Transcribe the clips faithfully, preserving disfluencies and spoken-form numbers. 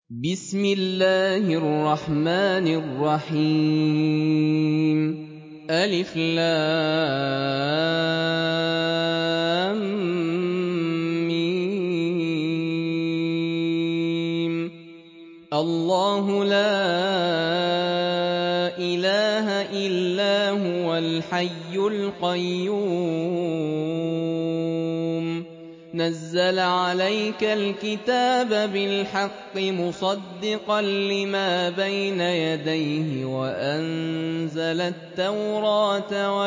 بسم الله الرحمن الرحيم ألف لام ميم الله لا إله إلا هو الحي القيوم نزل عليك الكتاب بالحق مصدقا لما بين يديه وأنزل التوراة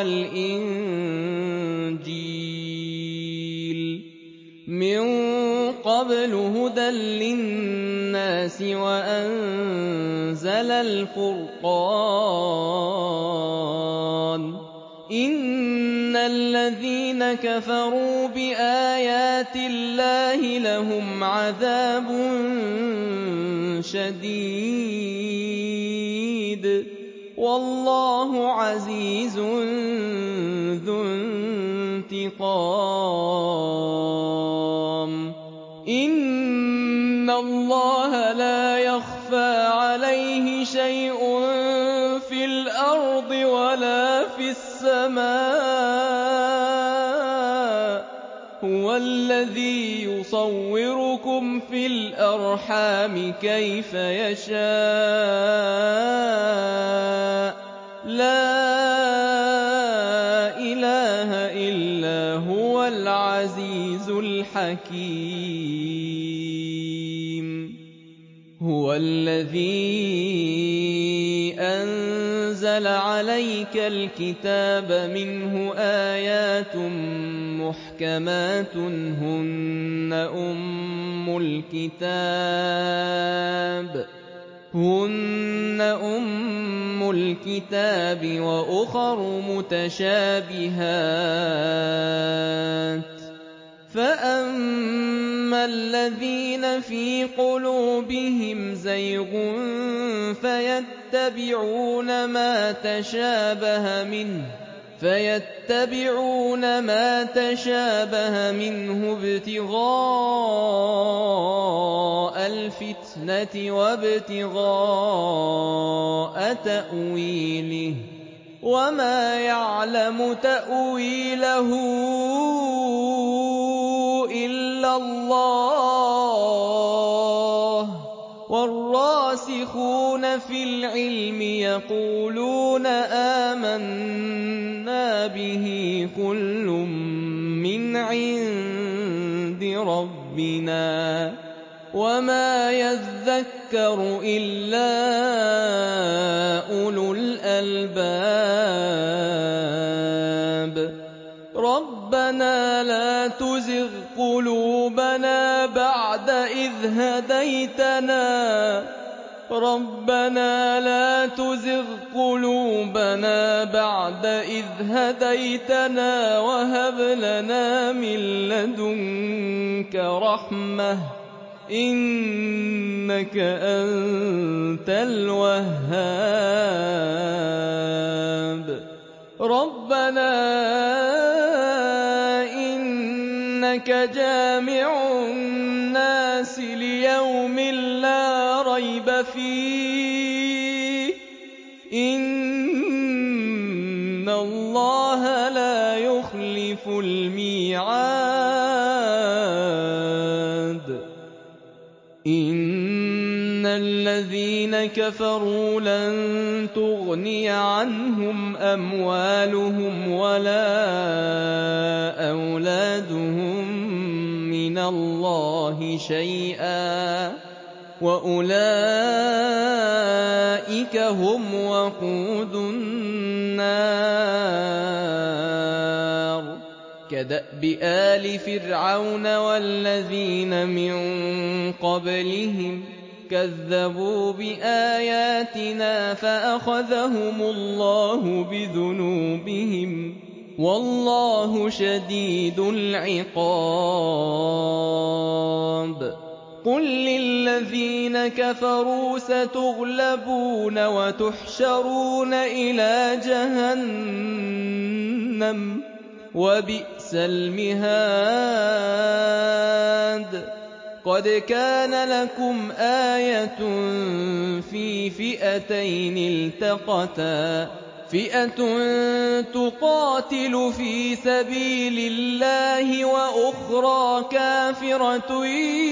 والإنجيل من قبل هدى للناس وأنزل الفرقان إن الذين كفروا بآيات الله لهم عذاب شديد والله عزيز ذو انتقام إن الله لا يخفى عليه شيء في الأرض ولا في السماء هو الذي يصوركم في الأرحام كيف يشاء لا إله إلا هو العزيز الحكيم هو الذي أنزل عليك الكتاب منه آيات محكمات هن أم الكتاب هن أم الكتاب وأخر متشابهات فأما الذين في قلوبهم زيغ فيتبعون ما تشابه منه فيتبعون ما تشابه منه ابتغاء الفتنة وابتغاء تأويله وما يعلم تأويله إلا الله والراسخون في العلم يقولون آمنا به كل من عند ربنا وما يذكر إلا أولو الألباب ربنا لا تزغ قلوبنا بعد إذ هديتنا ربنا لا تزغ قلوبنا بعد إذ هديتنا وهب لنا من لدنك رحمة إنك أنت الوهاب ربنا إنك جامع الناس ليوم لا ريب فيه إن الله لا يخلف الميعاد إن الذين كفروا لن تغني عنهم أموالهم ولا أولادهم من الله شيئا وأولئك هم وقود النار كدأب آل فرعون والذين من قبلهم كذبوا بآياتنا فأخذهم الله بذنوبهم والله شديد العقاب قل للذين كفروا ستغلبون وتحشرون إلى جهنم وبئس المهاد قَدْ كَانَ لَكُمْ آيَةٌ فِي فِئَتَيْنِ الْتَقَتَا ۖ فِئَةٌ تُقَاتِلُ فِي سَبِيلِ اللَّهِ وَأُخْرَىٰ كَافِرَةٌ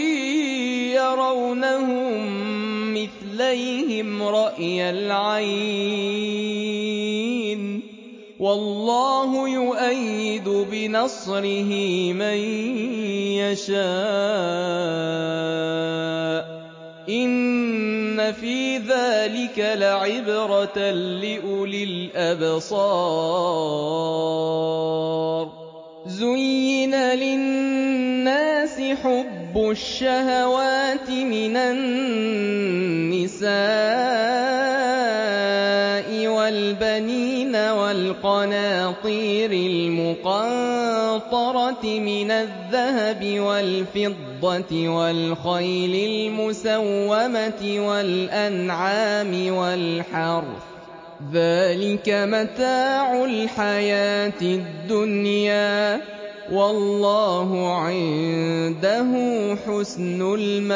يَرَوْنَهُم مِّثْلَيْهِمْ رَأْيَ الْعَيْنِ ۚ وَاللَّهُ يُؤَيِّدُ بِنَصْرِهِ مَن يَشَاءُ ۗ إِنَّ فِي ذَٰلِكَ لَعِبْرَةً لِّأُولِي الْأَبْصَارِ. زُيِّنَ لِلنَّاسِ حُبُّ الشَّهَوَاتِ مِنَ النِّسَاءِ وَالْبَنِينَ وَالْقَنَاطِيرِ الْمُقَنطَرَةِ مِنَ الذَّهَبِ وَالْفِضَّةِ وَالْخَيْلِ الْمُسَوَّمَةِ وَالْأَنْعَامِ وَالْحَرْثِ ۗ ذَٰلِكَ مَتَاعُ الْحَيَاةِ الدُّنْيَا ۖ وَاللَّهُ عِندَهُ حُسْنُ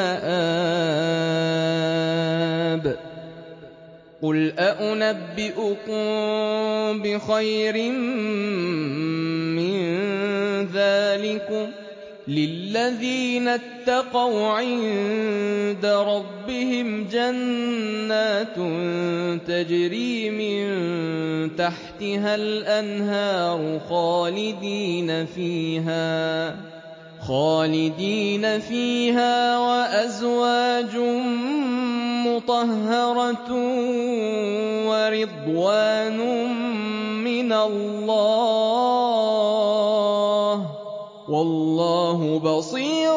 الْمَآبِ. قُلْ أَؤُنَبِّئُكُم بِخَيْرٍ مِّن ذَٰلِكُمْ ۚ لِلَّذِينَ اتَّقَوْا عِندَ رَبِّهِمْ جَنَّاتٌ تَجْرِي مِن تَحْتِهَا الْأَنْهَارُ خَالِدِينَ فِيهَا خالدين فيها وَأَزْوَاجٌ مُّطَهَّرَةٌ وَرِضْوَانٌ مِّنَ اللَّهِ ۗ وَاللَّهُ بَصِيرٌ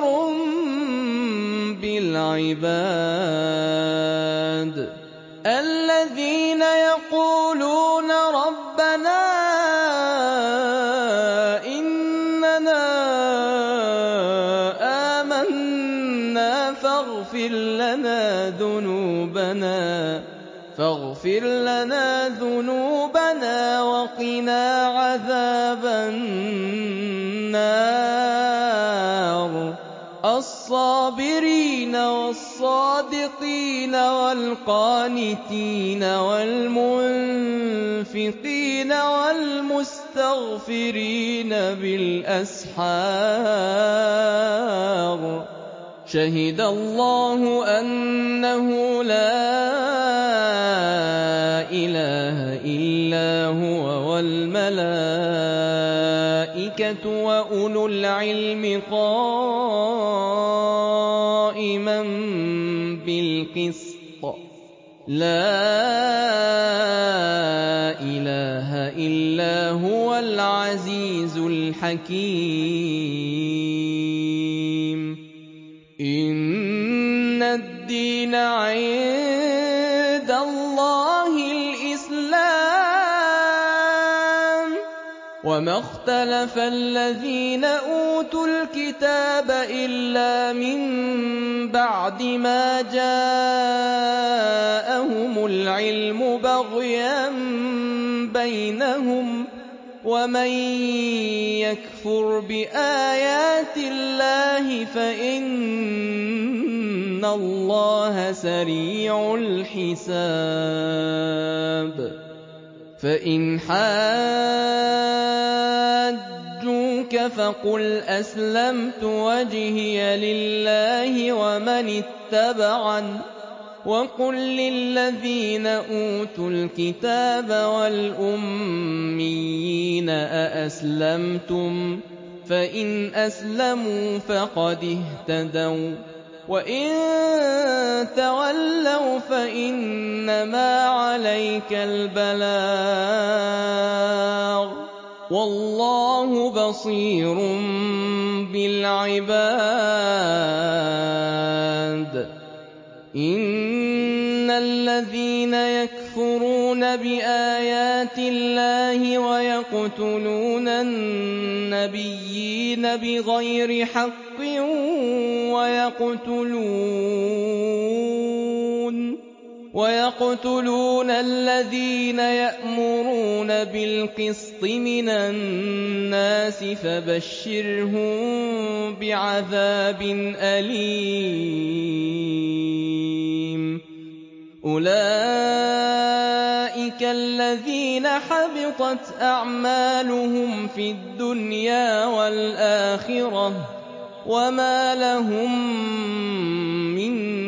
بِالْعِبَادِ. الَّذِينَ يَقُولُونَ رَبَّنَا إِنَّنَا آمَنَّا فَاغْفِرْ لَنَا ذُنُوبَنَا فاغفر لنا ذُنُوبَنَا وَقِنَا عَذَابَ النَّارِ. الصَّابِرِينَ وَالصَّادِقِينَ وَالْقَانِتِينَ وَالْمُنفِقِينَ وَالْمُسْتَغْفِرِينَ بِالْأَسْحَارِ. شَهِدَ اللَّهُ أَنَّهُ لَا إِلَٰهَ إِلَّا هُوَ وَالْمَلَائِكَةُ وَأُولُو الْعِلْمِ قَائِمًا بِالْقِسْطِ. لَا إِلَٰهَ إِلَّا هُوَ الْعَزِيزُ الْحَكِيمُ. إِنَّ الدِّينَ عِندَ اللَّهِ الْإِسْلَامُ ۗ وَمَا اخْتَلَفَ الَّذِينَ أُوتُوا الْكِتَابَ إِلَّا مِن بَعْدِ مَا جَاءَهُمُ الْعِلْمُ بَغْيًا بَيْنَهُمْ ۗ وَمَن يَكْفُرْ بِآيَاتِ اللَّهِ فَإِنَّ اللَّهَ سَرِيعُ الْحِسَابِ. فَإِنْ حَاجُّوكَ فَقُلْ أَسْلَمْتُ وَجْهِيَ لِلَّهِ وَمَنِ اتَّبَعَنِ ۗ وَقُل لِّلَّذِينَ أُوتُوا الْكِتَابَ وَالْأُمِّيِّينَ أَأَسْلَمْتُمْ ۚ فَإِنْ أَسْلَمُوا فَقَدِ اهْتَدَوا ۖ وَّإِن تَوَلَّوْا فَإِنَّمَا عَلَيْكَ الْبَلَاغُ ۗ وَاللَّهُ بَصِيرٌ بِالْعِبَادِ. إِنَّ الَّذِينَ يَكْفُرُونَ بِآيَاتِ اللَّهِ وَيَقْتُلُونَ النَّبِيِّينَ بِغَيْرِ حَقٍّ وَيَقْتُلُونَ الَّذِينَ يَأْمُرُونَ بِالْقِسْطِ مِنَ النَّاسِ فَبَشِّرْهُم بِعَذَابٍ أَلِيمٍ أُولَٰئِكَ الَّذِينَ حَبِطَتْ أَعْمَالُهُمْ فِي الدُّنْيَا وَالْآخِرَةِ وَمَا لَهُم مِّن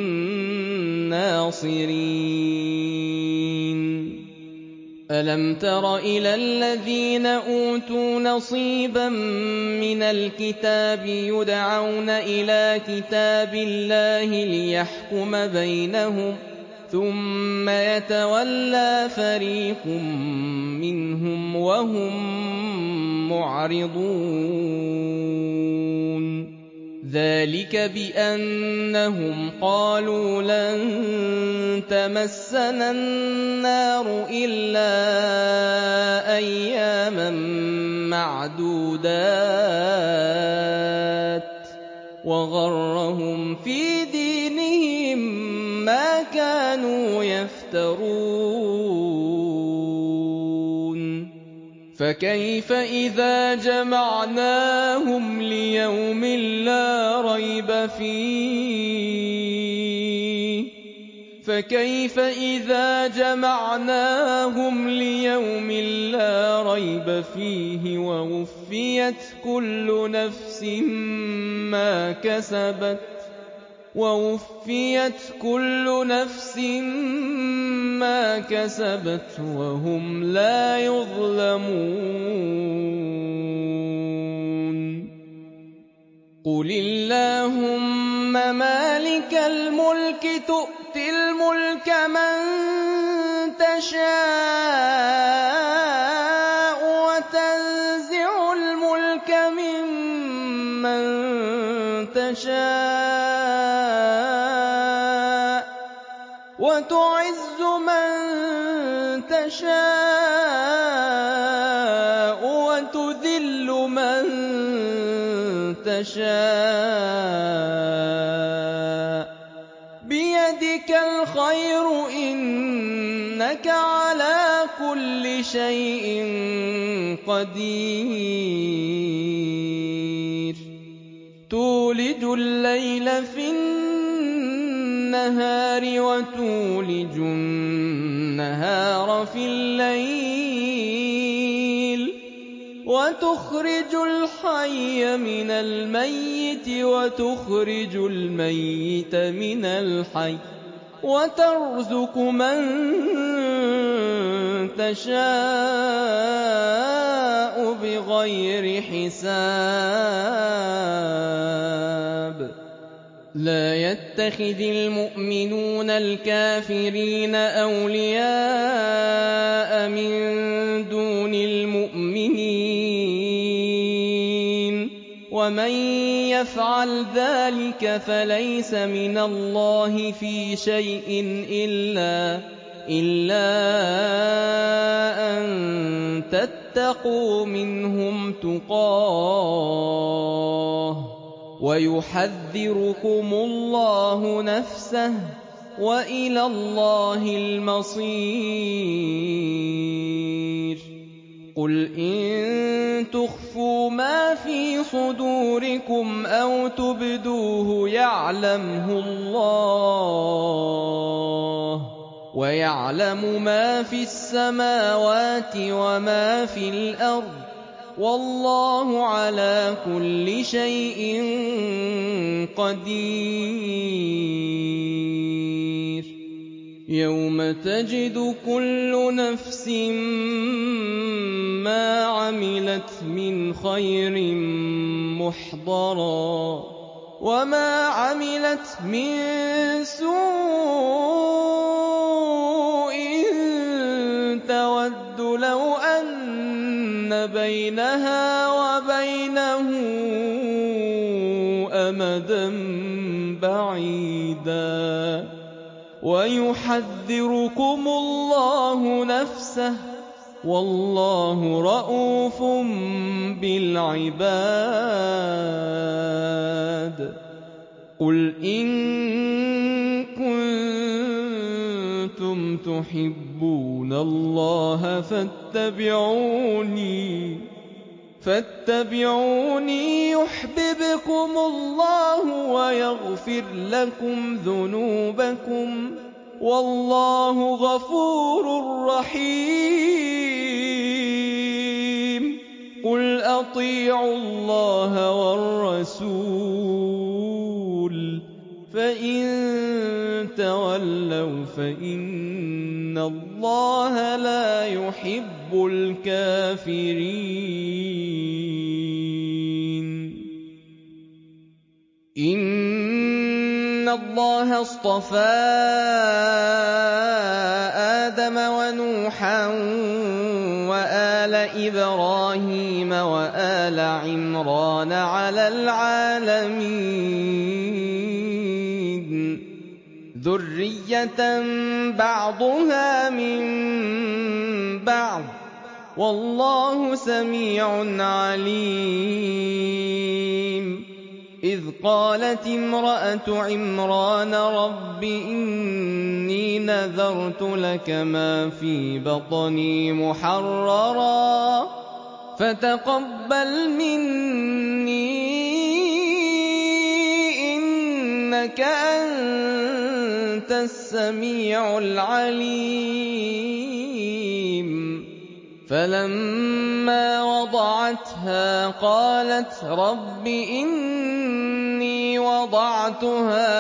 نَّاصِرِينَ أَلَمْ تَرَ إِلَى الَّذِينَ أُوتُوا نَصِيبًا مِّنَ الْكِتَابِ يُدْعَوْنَ إِلَىٰ كِتَابِ اللَّهِ لِيَحْكُمَ بَيْنَهُمْ ثُمَّ يَتَوَلَّىٰ فَرِيقٌ مِّنْهُمْ وَهُم مُّعْرِضُونَ ذَٰلِكَ بِأَنَّهُمْ قَالُوا لَن تَمَسَّنَا النَّارُ إِلَّا أَيَّامًا مَّعْدُودَاتٍ وَغَرَّهُمْ فِي دِينِهِم مَّا كَانُوا يَفْتَرُونَ فَكَيْفَ إِذَا جَمَعْنَاهُمْ لِيَوْمٍ لَّا رَيْبَ فِيهِ فَكَيْفَ إِذَا جَمَعْنَاهُمْ لِيَوْمٍ لَّا رَيْبَ فِيهِ وَوُفِّيَتْ كُلُّ نَفْسٍ مَّا كَسَبَتْ وَوُفِّيَتْ كُلُّ نَفْسٍ مَّا كَسَبَتْ وَهُمْ لَا يُظْلَمُونَ قُلِ اللَّهُمَّ مَالِكَ الْمُلْكِ تُؤْتِي الْمُلْكَ مَن تَشَاءُ وَتَنزِعُ الْمُلْكَ مِمَّن تَشَاءُ وَتُعِزُّ مَن تَشَاءُ وَتُذِلُّ مَن تَشَاءُ بِيَدِكَ الْخَيْرُ ۖ إِنَّكَ عَلَىٰ كُلِّ شَيْءٍ قَدِيرٌ تُولِجُ اللَّيْلَ فِي النَّهَارِ وَتُولِجُ النَّهَارَ فِي اللَّيْلِ وَتُخْرِجُ الْحَيَّ مِنَ الْمَيِّتِ وَتُخْرِجُ الْمَيِّتَ مِنَ الْحَيِّ وَتَرْزُقُ مَن تَشَاءُ بِغَيْرِ حِسَابٍ لَا يَتَّخِذِ الْمُؤْمِنُونَ الْكَافِرِينَ أَوْلِيَاءَ مِن دُونِ الْمُؤْمِنِينَ ۖ وَمَن يَفْعَلْ ذَٰلِكَ فَلَيْسَ مِنَ اللَّهِ فِي شَيْءٍ إِلَّا أَن تَتَّقُوا مِنْهُمْ تُقَاةً وَيُحَذِّرُكُمُ اللَّهُ نَفْسَهُ ۗ وَإِلَى اللَّهِ الْمَصِيرُ قُلْ إِن تُخْفُوا مَا فِي صُدُورِكُمْ أَوْ تُبْدُوهُ يَعْلَمْهُ اللَّهُ ۗ وَيَعْلَمُ مَا فِي السَّمَاوَاتِ وَمَا فِي الْأَرْضِ ۗ وَاللَّهُ عَلَىٰ كُلِّ شَيْءٍ قَدِيرٌ يَوْمَ تَجِدُ كُلُّ نَفْسٍ مَّا عَمِلَتْ مِنْ خَيْرٍ مُّحْضَرًا وَمَا عَمِلَتْ مِن سُوءٍ تَوَدُّ لَوْ أَنَّ بَيْنَهَا وَبَيْنَهُ أَمَدًا بَعِيدًا وَيُحَذِّرُكُمُ اللَّهُ نَفْسَهُ ۗ وَاللَّهُ رَءُوفٌ بِالْعِبَادِ قُلْ إِن كُنتُمْ تُحِبُّونَ اللَّهَ فَاتَّبِعُونِي فاتبعوني يحببكم الله ويغفر لكم ذنوبكم والله غفور رحيم. قل أطيعوا الله والرسول فإن تولوا فإن الله لا يحب الكافرين. إن الله اصطفى آدم ونوحا وآل إبراهيم وآل عمران على العالمين ذرية بعضها من بعض والله سميع عليم. إذ قالت امرأة عمران رب إني نذرت لك ما في بطني محررا فتقبل مني إنك أنت السميع العليم. فلما وضعتها قالت رب إني وضعتها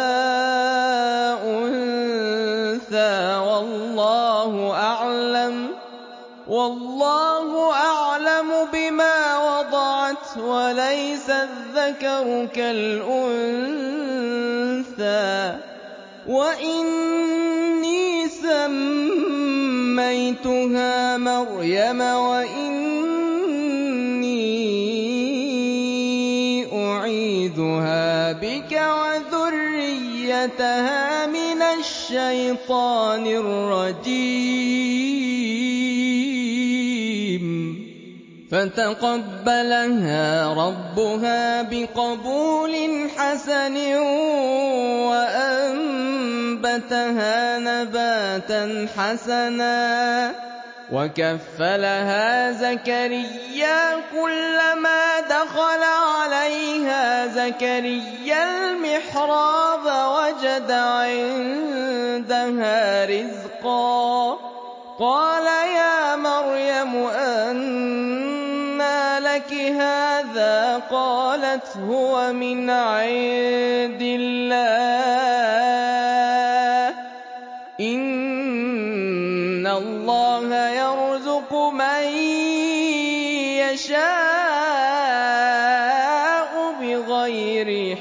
أنثى والله أعلم والله أعلم بما وضعت وليس الذكر كالأنثى وإني سميتها مريم وإني أعيذها بك وذريتها من الشيطان الرجيم. فتقبلها ربها بقبول حسن وأنبتها نباتا حسنا وكفلها زكريا كلما دخل عليها زكريا المحراب وجد عندها رزقا قال يا مريم أنى لك هذا قالت هو من عند الله إن الله يرزق من يشاء بغير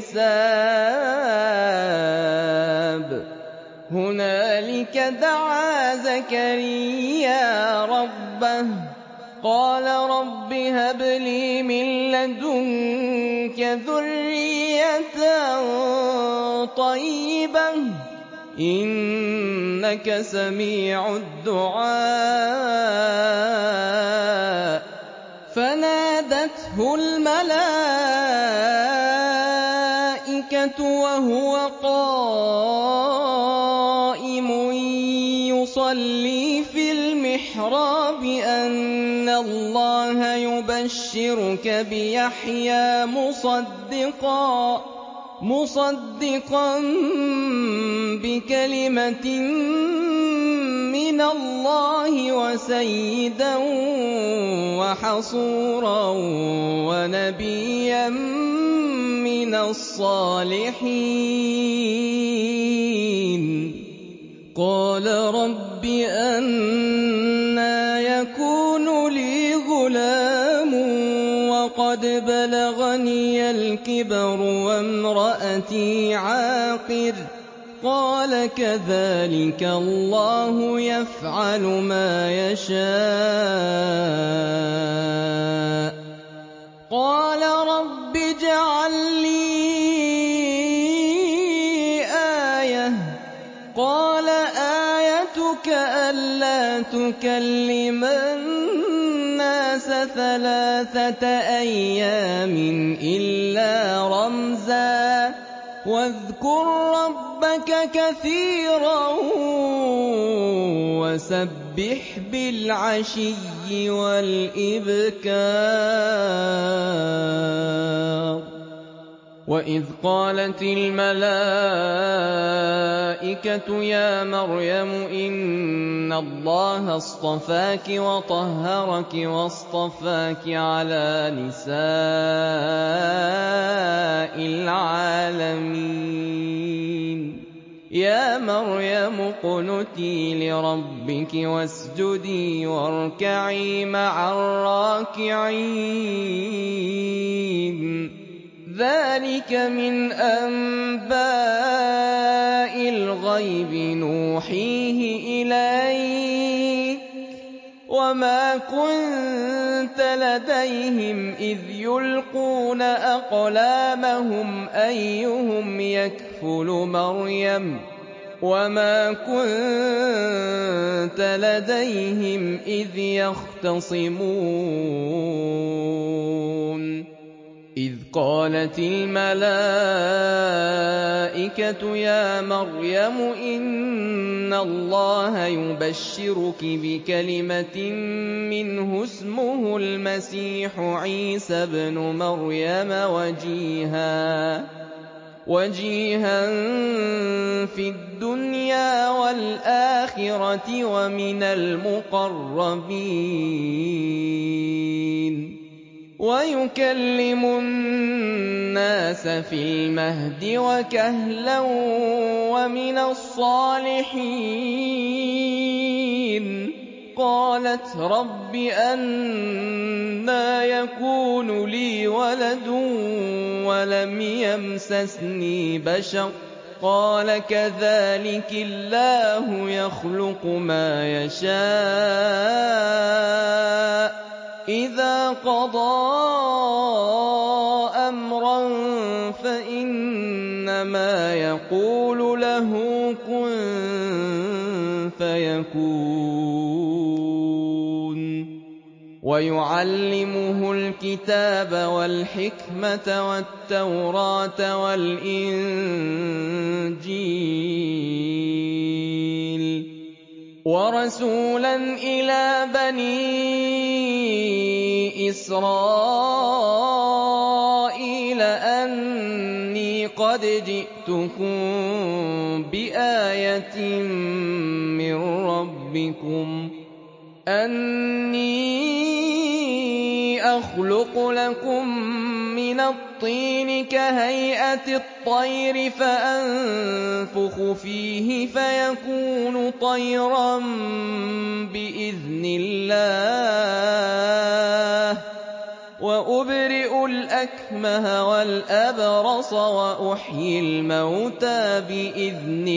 حساب. هنالك دعا زكريا ربه قال رب هب لي من لدنك ذرية طيبة إنك سميع الدعاء. فنادته الملائكة وهو قائم يصلي في المحراب أن الله يبشرك بيحيى مصدقا مصدقا بكلمة من الله وسيدا وحصورا ونبيا من الصالحين. قال رب أنى يكون لي غلام وقد بلغني الكبر وامرأتي عاقر قال كذلك الله يفعل ما يشاء. قال رب اجعل لي آية قال آيتك ألا تكلم الناس ثلاثة أيام إلا رمزا واذكر ربك كثيرا وَسَبِّحْ بِالْعَشِيِّ وَالْإِبْكَارِ. وَإِذْ قَالَتِ الْمَلَائِكَةُ يَا مَرْيَمُ إِنَّ اللَّهَ اصْطَفَاكِ وَطَهَّرَكِ وَاصْطَفَاكِ عَلَىٰ نِسَاءِ الْعَالَمِينَ يَا مَرْيَمُ اقْنُتِي لِرَبِّكِ وَاسْجُدِي وَارْكَعِي مَعَ الرَّاكِعِينَ ذَٰلِكَ مِنْ أَنبَاءِ الْغَيْبِ نُوحِيهِ إِلَيْكَ ۖ وَمَا كُنتَ لَدَيْهِمْ إِذْ يُلْقُونَ أَقْلَامَهُمْ أَيُّهُمْ يَكْفُلُ مَرْيَمَ وَمَا كُنتَ لَدَيْهِمْ إِذْ يَخْتَصِمُونَ إِذْ قَالَتِ الْمَلَائِكَةُ يَا مَرْيَمُ إِنَّ اللَّهَ يُبَشِّرُكِ بِكَلِمَةٍ مِّنْهُ اسْمُهُ الْمَسِيحُ عِيسَى ابْنُ مَرْيَمَ وَجِيهًا فِي الدُّنْيَا وَالْآخِرَةِ وَمِنَ الْمُقَرَّبِينَ وَيُكَلِّمُ النَّاسَ فِي الْمَهْدِ وَكَهْلًا وَمِنَ الصَّالِحِينَ قَالَتْ رَبِّ أَنَّىٰ يَكُونُ لِي وَلَدٌ وَلَمْ يَمْسَسْنِي بَشَرٌ قَالَ كَذَٰلِكِ اللَّهُ يَخْلُقُ مَا يَشَاءُ ۚ إِذَا قَضَىٰ أَمْرًا فَإِنَّمَا يَقُولُ لَهُ كُن فَيَكُونُ وَيُعَلِّمُهُ الْكِتَابَ وَالْحِكْمَةَ وَالتَّوْرَاةَ وَالْإِنجِيلَ وَرَسُولًا إِلَىٰ بَنِي إِسْرَائِيلَ أَنِّي قَدْ جِئْتُكُم بِآيَةٍ مِّن رَّبِّكُمْ أَنِّي أَخْلُقُ لَكُم مِّنَ الطِّينِ كَهَيْئَةِ الطَّيْرِ فَأَنفُخُ فِيهِ فَيَكُونُ طَيْرًا بِإِذْنِ اللَّهِ وَأُبْرِئُ الْأَكْمَهَ وَالْأَبْرَصَ وَأُحْيِي الْمَوْتَىٰ بِإِذْنِ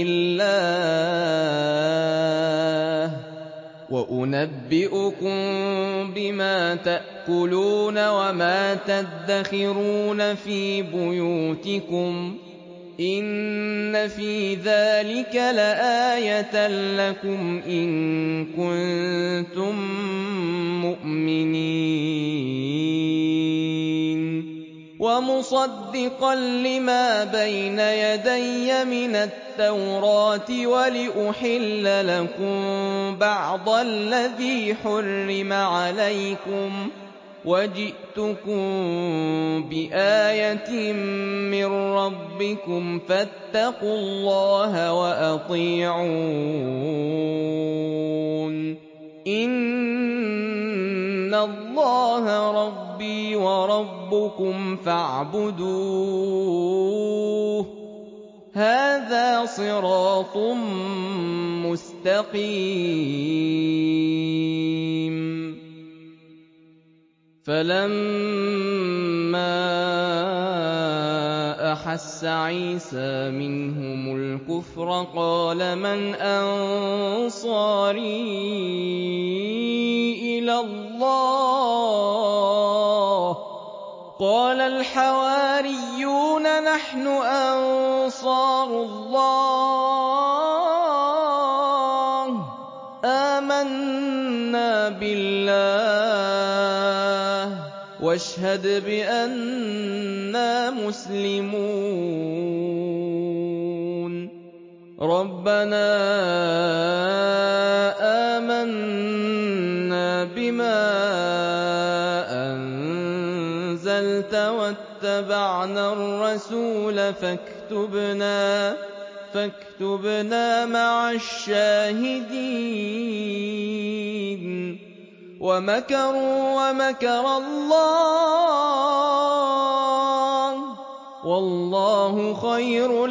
اللَّهِ وَأُنَبِّئُكُم بِمَا تَأْكُلُونَ وَمَا تَدَّخِرُونَ فِي بُيُوتِكُمْ ۚ إِنَّ فِي ذَٰلِكَ لَآيَةً لَّكُمْ إِن كُنتُم مُّؤْمِنِينَ وَمُصَدِّقًا لِّمَا بَيْنَ يَدَيَّ مِنَ التَّوْرَاةِ وَلِأُحِلَّ لَكُم بَعْضَ الَّذِي حُرِّمَ عَلَيْكُمْ ۚ وَجِئْتُكُم بِآيَةٍ مِّن رَّبِّكُمْ فَاتَّقُوا اللَّهَ وَأَطِيعُونِ إِنَّ اللَّهَ رَبِّي وَرَبُّكُمْ فَاعْبُدُوهُ ۚ هَٰذَا صِرَاطٌ مُّسْتَقِيمٌ فَلَمَّا أَحَسَّ عِيسَىٰ مِنْهُمُ الْكُفْرَ قَالَ مَنْ أَنصَارِي إِلَى اللَّهِ ۖ قَالَ الْحَوَارِيُّونَ نَحْنُ أَنصَارُ اللَّهِ آمَنَّا بِاللَّهِ وَاشْهَدْ بِأَنَّا مُسْلِمُونَ رَبَّنَا آمَنَّا بِمَا أَنزَلْتَ وَاتَّبَعْنَا الرَّسُولَ فَاكْتُبْنَا فاكتبنا مع الشاهدين ومكروا ومكر الله والله خير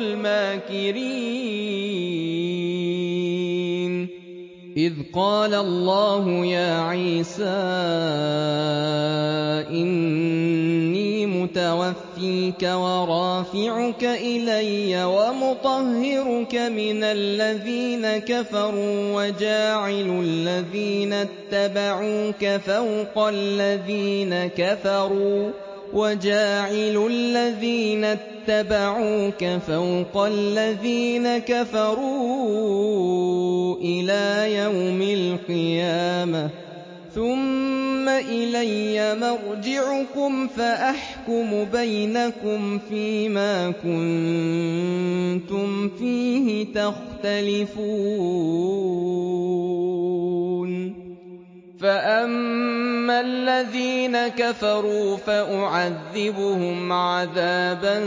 الماكرين إذ قال الله يا عيسى إني متوفيك ورافعك إلي ومطهرك من الذين كفروا وجاعل الذين اتبعوك فوق الذين كفروا وجاعل الذين اتبعوك فوق الذين كفروا إلى يوم القيامة ثم إلي مرجعكم فأحكم بينكم فيما كنتم فيه تختلفون فأما الذين كفروا فأعذبهم عذابا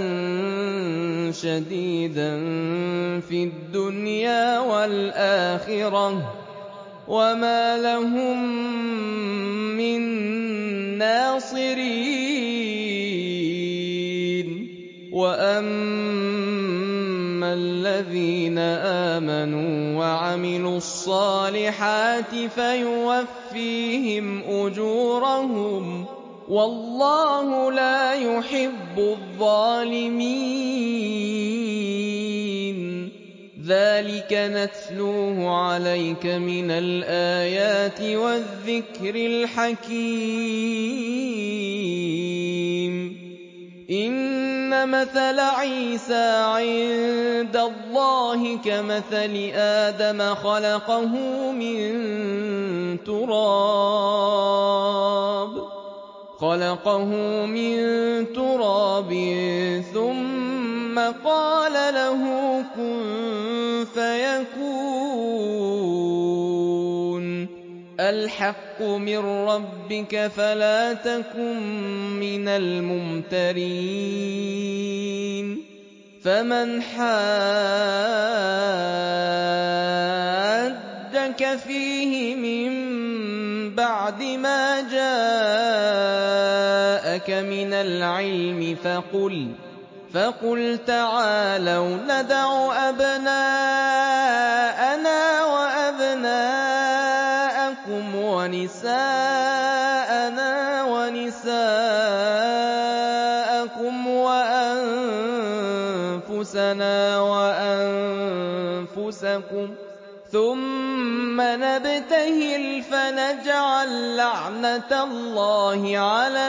شديدا في الدنيا والآخرة وما لهم من ناصرين وأما الذين آمنوا وعملوا الصالحات فيوفيهم أجورهم والله لا يحب الظالمين ذلك نتلوه عليك من الآيات والذكر الحكيم إن مثل عيسى عند الله كمثل آدم خلقه من تراب خلقه من تراب ثم قال له كن فيكون الحق من ربك فلا تكن من الممترين فمن حاجك فيه من بعد ما جاءك من العلم فقل فقل تعالوا ندع أبناءنا وأبناءكم ونساءنا ونساءكم وأنفسنا وأنفسكم ثم نبتهل فنجعل لعنة الله على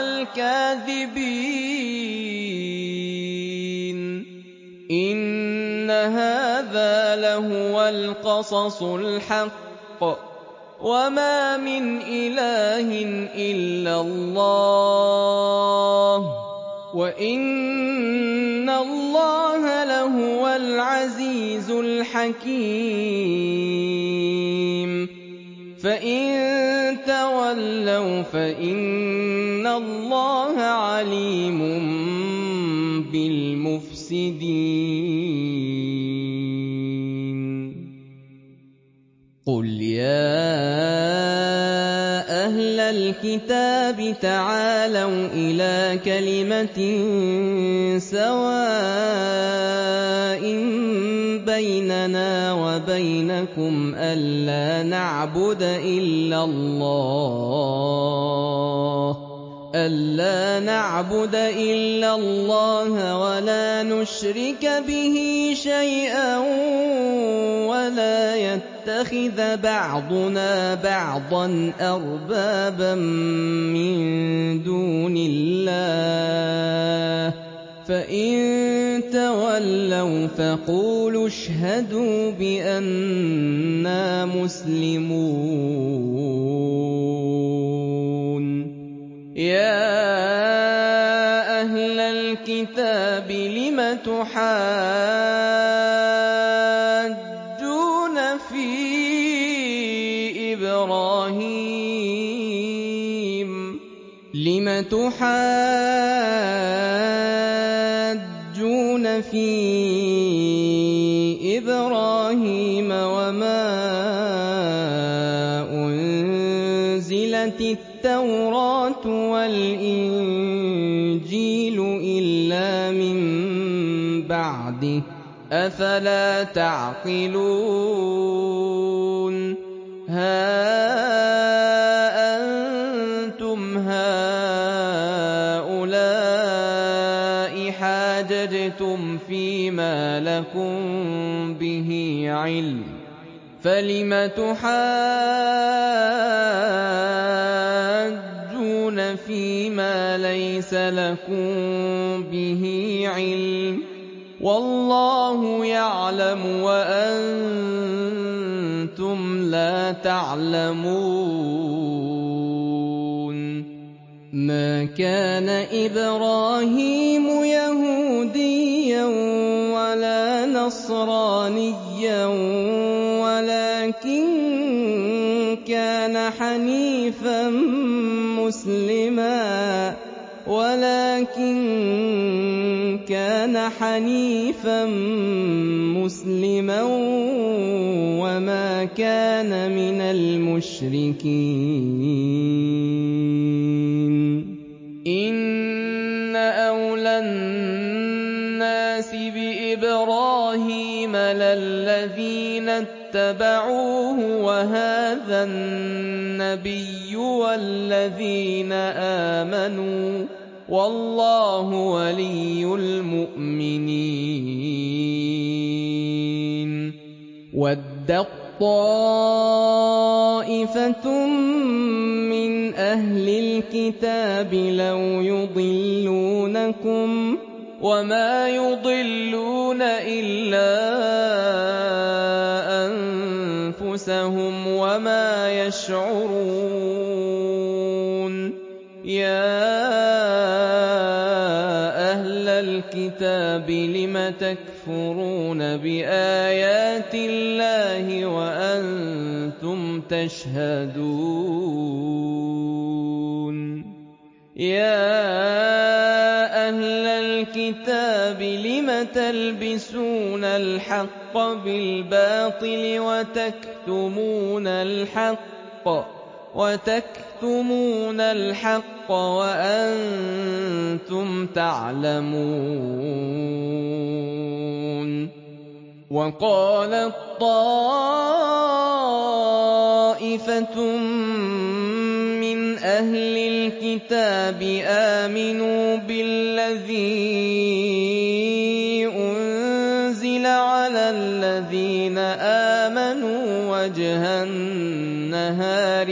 الكاذبين إن هذا لهو القصص الحق وما من إله إلا الله وإن الله لهو العزيز الحكيم فإن تولوا فإن الله عليم بالمفسدين قل يا أهل الكتاب تعالوا إلى كلمة سواء بيننا وبينكم ألا نعبد إلا الله ألا نعبد إلا الله ولا نشرك به شيئا ولا يتخذ بعضنا بعضا أربابا من دون الله فإن تولوا فقولوا اشهدوا بأننا مسلمون يا أهل الكتاب لم تحاجون فِي إِبْرَاهِيمَ لِمَ تُحَاجُّونَ فِي إِبْرَاهِيمَ وَمَا أُنزِلَتِ التَّوْرَاةُ وَالْإِنجِيلُ إِلَّا مِن بَعْدِهِ ۚ أَفَلَا تَعْقِلُونَ هَا أَنتُمْ هَٰؤُلَاءِ حَاجَجْتُمْ فِيمَا لَكُم بِهِ عِلْمٌ فَلِمَ تُحَاجُّونَ فِيمَا لَيْسَ لَكُم بِهِ عِلْمٌ ۚ وَاللَّهُ يَعْلَمُ وَأَنتُمْ لَا تَعْلَمُونَ مَا كَانَ إِبْرَاهِيمُ يَهُودِيًّا وَلَا نَصْرَانِيًّا وَلَٰكِن كَانَ حَنِيفًا مُّسْلِمًا ولكن كان حنيفا مسلما وما كان من المشركين إن أولى الناس بإبراهيم للذين اتبعوه وهذا النبي والذين آمنوا والله ولي المؤمنين وَدَّت طَّائِفَةٌ من أهل الكتاب لو يضلونكم وما يضلون إلا أنفسهم وما يشعرون يا أهل الكتاب لم تكفرون بآيات الله وأنتم تشهدون يا أهل الكتاب لم تلبسون الحق بالباطل وتكتمون الحق وتكتمون الحق وأنتم تعلمون وقالت طائفة من أهل الكتاب آمنوا بالذي أنزل على الذين آمنوا وجه النهار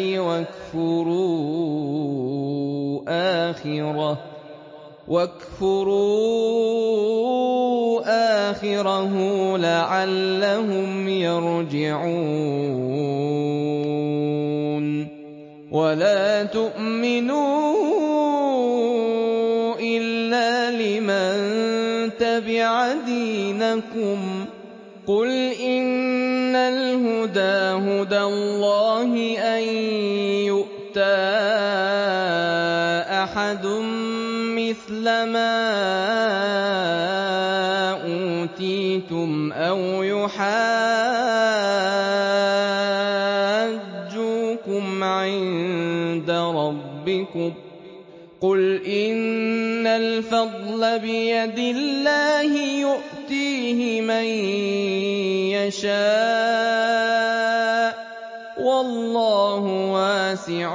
واكفروا آخره واكفروا آخره لعلهم يرجعون ولا تؤمنوا إلا لمن تبع دينكم قل إن الهدى هدى الله أن يؤتى أحد مثل ما أوتيتم أو يحاجوكم عند ربكم قل إن الفضل بيد الله يؤتيه من يشاء والله واسع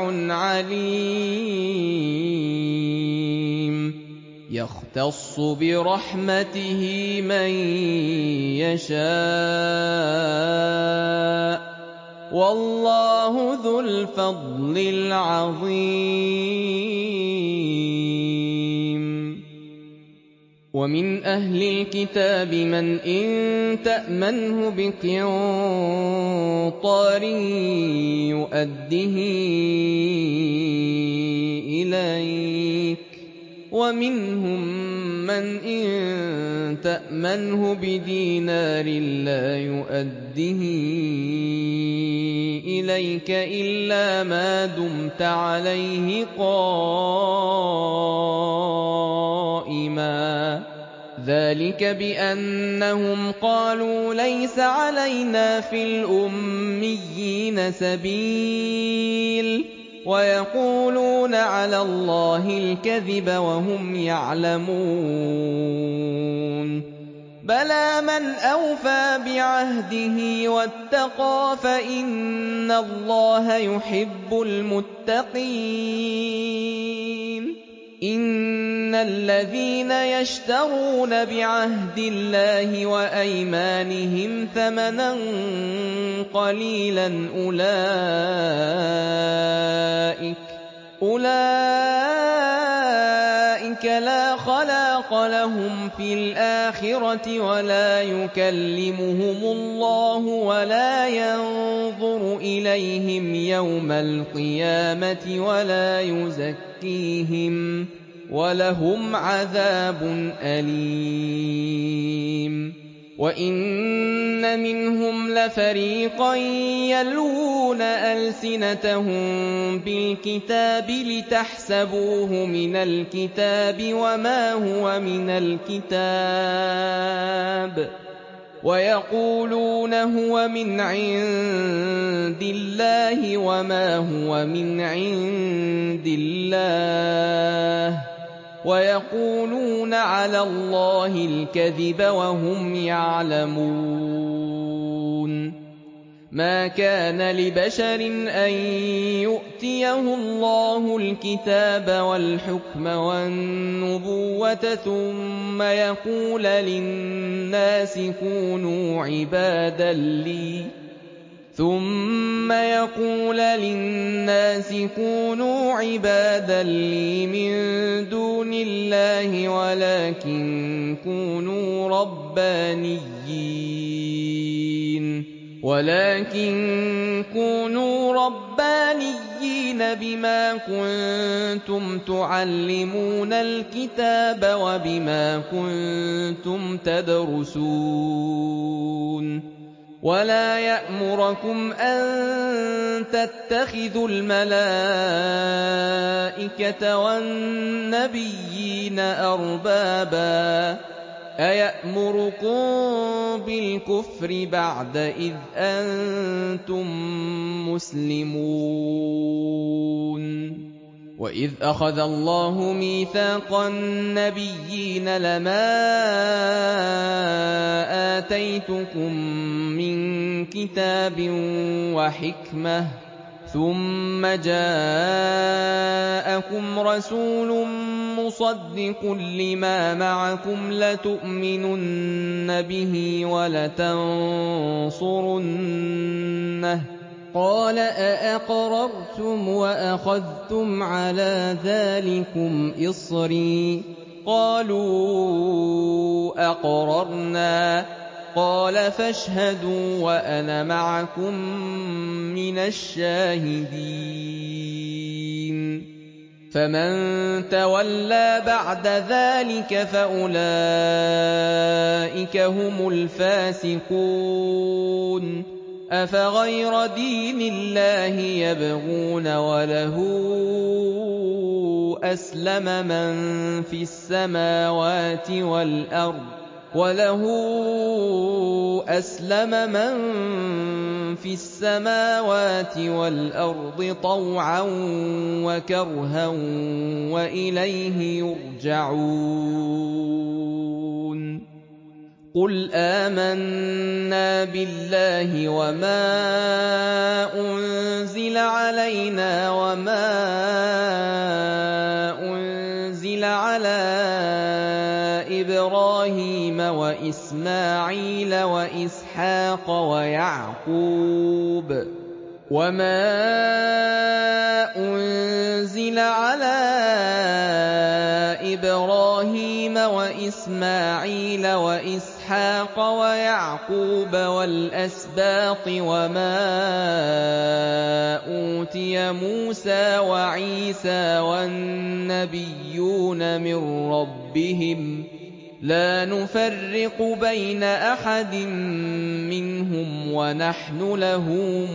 عليم يختص برحمته من يشاء والله ذو الفضل العظيم ومن أهل الكتاب من إن تأمنه بقنطار يؤده إليك ومنهم من إن تأمنه بدينار لا يؤده إِلَيْكَ إِلَّا مَا دُمْتَ عَلَيْهِ قَائِمًا ۗ ذَٰلِكَ بِأَنَّهُمْ قَالُوا لَيْسَ عَلَيْنَا فِي الْأُمِّيِّينَ سَبِيلٌ وَيَقُولُونَ عَلَى اللَّهِ الْكَذِبَ وَهُمْ يَعْلَمُونَ بَلَىٰ مَنْ أَوْفَىٰ بِعَهْدِهِ وَاتَّقَىٰ فَإِنَّ اللَّهَ يُحِبُّ الْمُتَّقِينَ إِنَّ الَّذِينَ يَشْتَرُونَ بِعَهْدِ اللَّهِ وَأَيْمَانِهِمْ ثَمَنًا قَلِيلًا أُولَٰئِكَ أُولَٰئِكَ لَا خَلَاقَ لَهُمْ فِي الْآخِرَةِ وَلَا يُكَلِّمُهُمُ اللَّهُ وَلَا يَنظُرُ إِلَيْهِمْ يَوْمَ الْقِيَامَةِ وَلَا يُزَكِّيهِمْ وَلَهُمْ عَذَابٌ أَلِيمٌ وَإِنَّ مِنْهُمْ لَفَرِيقًا يَلْوُونَ أَلْسِنَتَهُم بِالْكِتَابِ لِتَحْسَبُوهُ مِنَ الْكِتَابِ وَمَا هُوَ مِنَ الْكِتَابِ وَيَقُولُونَ هُوَ مِنْ عِندِ اللَّهِ وَمَا هُوَ مِنْ عِندِ اللَّهِ وَيَقُولُونَ عَلَى اللَّهِ الْكَذِبَ وَهُمْ يَعْلَمُونَ مَا كَانَ لِبَشَرٍ أَن يُؤْتِيَهُ اللَّهُ الْكِتَابَ وَالْحُكْمَ وَالنُّبُوَّةَ ثُمَّ يَقُولَ لِلنَّاسِ كُونُوا عِبَادًا لِّي ثُمَّ يَقُولَ لِلنَّاسِ كُونُوا عِبَادًا لِّي مِن دُونِ اللَّهِ وَلَٰكِن كُونُوا رَبَّانِيِّينَ وَلَٰكِن كُونُوا رَبَّانِيِّينَ بِمَا كُنتُمْ تُعَلِّمُونَ الْكِتَابَ وَبِمَا كُنتُمْ تَدْرُسُونَ وَلَا يَأْمُرَكُمْ أَن تَتَّخِذُوا الْمَلَائِكَةَ وَالنَّبِيِّينَ أَرْبَابًا ۗ أَيَأْمُرُكُم بِالْكُفْرِ بَعْدَ إِذْ أَنتُم مُّسْلِمُونَ وَإِذْ أَخَذَ اللَّهُ مِيثَاقَ النَّبِيِّينَ لَمَا آتَيْتُكُم مِّن كِتَابٍ وَحِكْمَةٍ ثُمَّ جَاءَكُمْ رَسُولٌ مُّصَدِّقٌ لِّمَا مَعَكُمْ لَتُؤْمِنُنَّ بِهِ وَلَتَنصُرُنَّهُ ۚ قَالَ أَأَقْرَرْتُمْ وَأَخَذْتُمْ عَلَىٰ ذَٰلِكُمْ إِصْرِي ۖ قَالُوا أَقْرَرْنَا ۚ قَالَ فَاشْهَدُوا وَأَنَا مَعَكُم مِّنَ الشَّاهِدِينَ فَمَن تَوَلَّىٰ بَعْدَ ذَٰلِكَ فَأُولَٰئِكَ هُمُ الْفَاسِقُونَ أَفَغَيْرَ دِينِ اللَّهِ يَبْغُونَ وَلَهُ أَسْلَمَ مَن فِي السَّمَاوَاتِ وَالْأَرْضِ وَلَهُ أَسْلَمَ مَن فِي السَّمَاوَاتِ وَالْأَرْضِ طَوْعًا وَكَرْهًا وَإِلَيْهِ يُرْجَعُونَ قُلْ آمَنَّا بِاللَّهِ وَمَا أُنزِلَ عَلَيْنَا وَمَا أُنزِلَ عَلَىٰ إِبْرَاهِيمَ وَإِسْمَاعِيلَ وَإِسْحَاقَ وَيَعْقُوبَ وَمَا أُنزِلَ عَلَىٰ إِبْرَاهِيمَ وَإِسْمَاعِيلَ وَإِسْحَاقَ وَيَعْقُوبَ وَالْأَسْبَاطِ وَمَا أُوتِيَ مُوسَىٰ وَعِيسَىٰ وَالنَّبِيُّونَ مِن رَّبِّهِمْ لَا نُفَرِّقُ بَيْنَ أَحَدٍ مِّنْهُمْ وَنَحْنُ لَهُ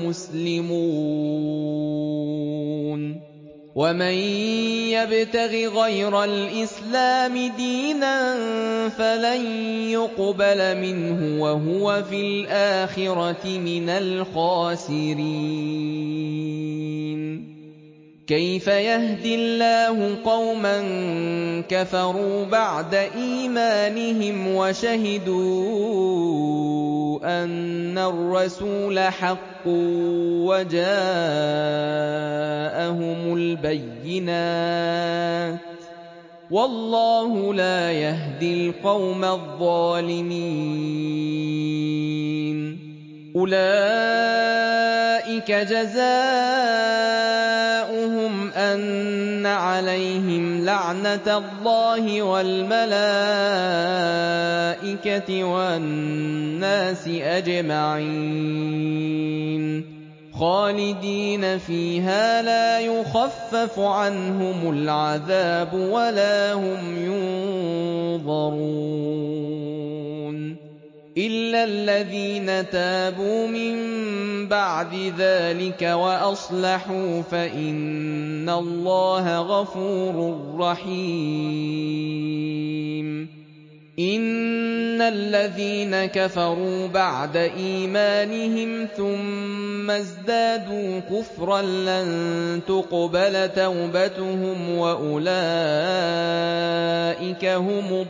مُسْلِمُونَ وَمَن يَبْتَغِ غَيْرَ الْإِسْلَامِ دِينًا فَلَن يُقْبَلَ مِنْهُ وَهُوَ فِي الْآخِرَةِ مِنَ الْخَاسِرِينَ كَيْفَ يَهْدِي اللَّهُ قَوْمًا كَفَرُوا بَعْدَ إِيمَانِهِمْ وَشَهِدُوا أَنَّ الرَّسُولَ حَقٌّ وَجَاءَهُمُ الْبَيِّنَاتُ ۚ وَاللَّهُ لَا يَهْدِي الْقَوْمَ الظَّالِمِينَ أُولَٰئِكَ جَزَاؤُهُمْ أَنَّ عَلَيْهِمْ لَعْنَةَ اللَّهِ وَالْمَلَائِكَةِ وَالنَّاسِ أَجْمَعِينَ خَالِدِينَ فِيهَا لَا يُخَفَّفُ عَنْهُمُ الْعَذَابُ وَلَا هُمْ يُنظَرُونَ إِلَّا الَّذِينَ تَابُوا مِن بَعْدِ ذَٰلِكَ وَأَصْلَحُوا فَإِنَّ اللَّهَ غَفُورٌ رَّحِيمٌ إِنَّ الَّذِينَ كَفَرُوا بَعْدَ إِيمَانِهِمْ ثُمَّ ازْدَادُوا كُفْرًا لَّن تُقْبَلَ تَوْبَتُهُمْ وَأُولَٰئِكَ هُمُ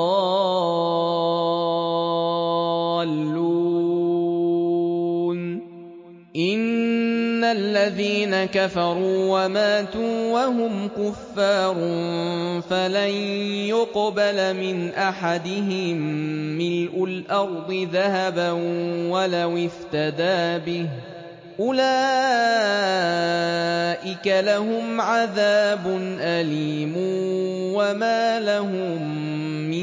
الضَّالُّونَ إِنَّ الَّذِينَ كَفَرُوا وَمَاتُوا وَهُمْ كُفَّارٌ فَلَن يُقْبَلَ مِنْ أَحَدِهِم مِّلْءُ الْأَرْضِ ذَهَبًا وَلَوِ افْتَدَىٰ بِهِ ۗ أُولَٰئِكَ لَهُمْ عَذَابٌ أَلِيمٌ وَمَا لَهُم مِّن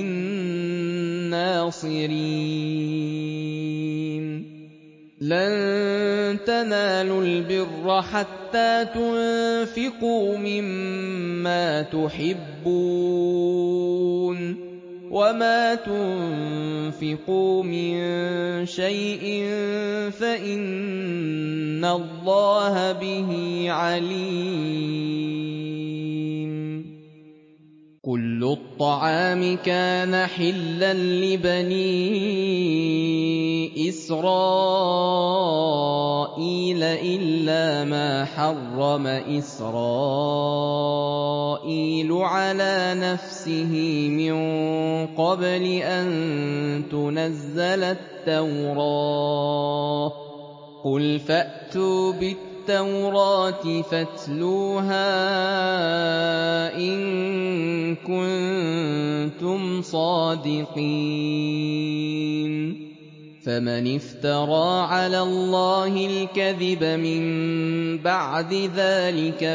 نَّاصِرِينَ لَن تَنَالُوا الْبِرَّ حَتَّىٰ تُنفِقُوا مِمَّا تُحِبُّونَ ۚ وَمَا تُنفِقُوا مِن شَيْءٍ فَإِنَّ اللَّهَ بِهِ عَلِيمٌ كُلُّ الطَّعَامِ كَانَ حِلًّا لِّبَنِي إِسْرَائِيلَ إِلَّا مَا حَرَّمَ إِسْرَائِيلُ عَلَىٰ نَفْسِهِ مِن قَبْلِ أَن تُنَزَّلَ التَّوْرَاةُ ۗ قُلْ فَأْتُوا بِالتَّوْرَاةِ فَاتْلُوهَا إِن كُنتُمْ صَادِقِينَ فَمَنِ افْتَرَىٰ عَلَى اللَّهِ الْكَذِبَ مِن بَعْدِ ذَٰلِكَ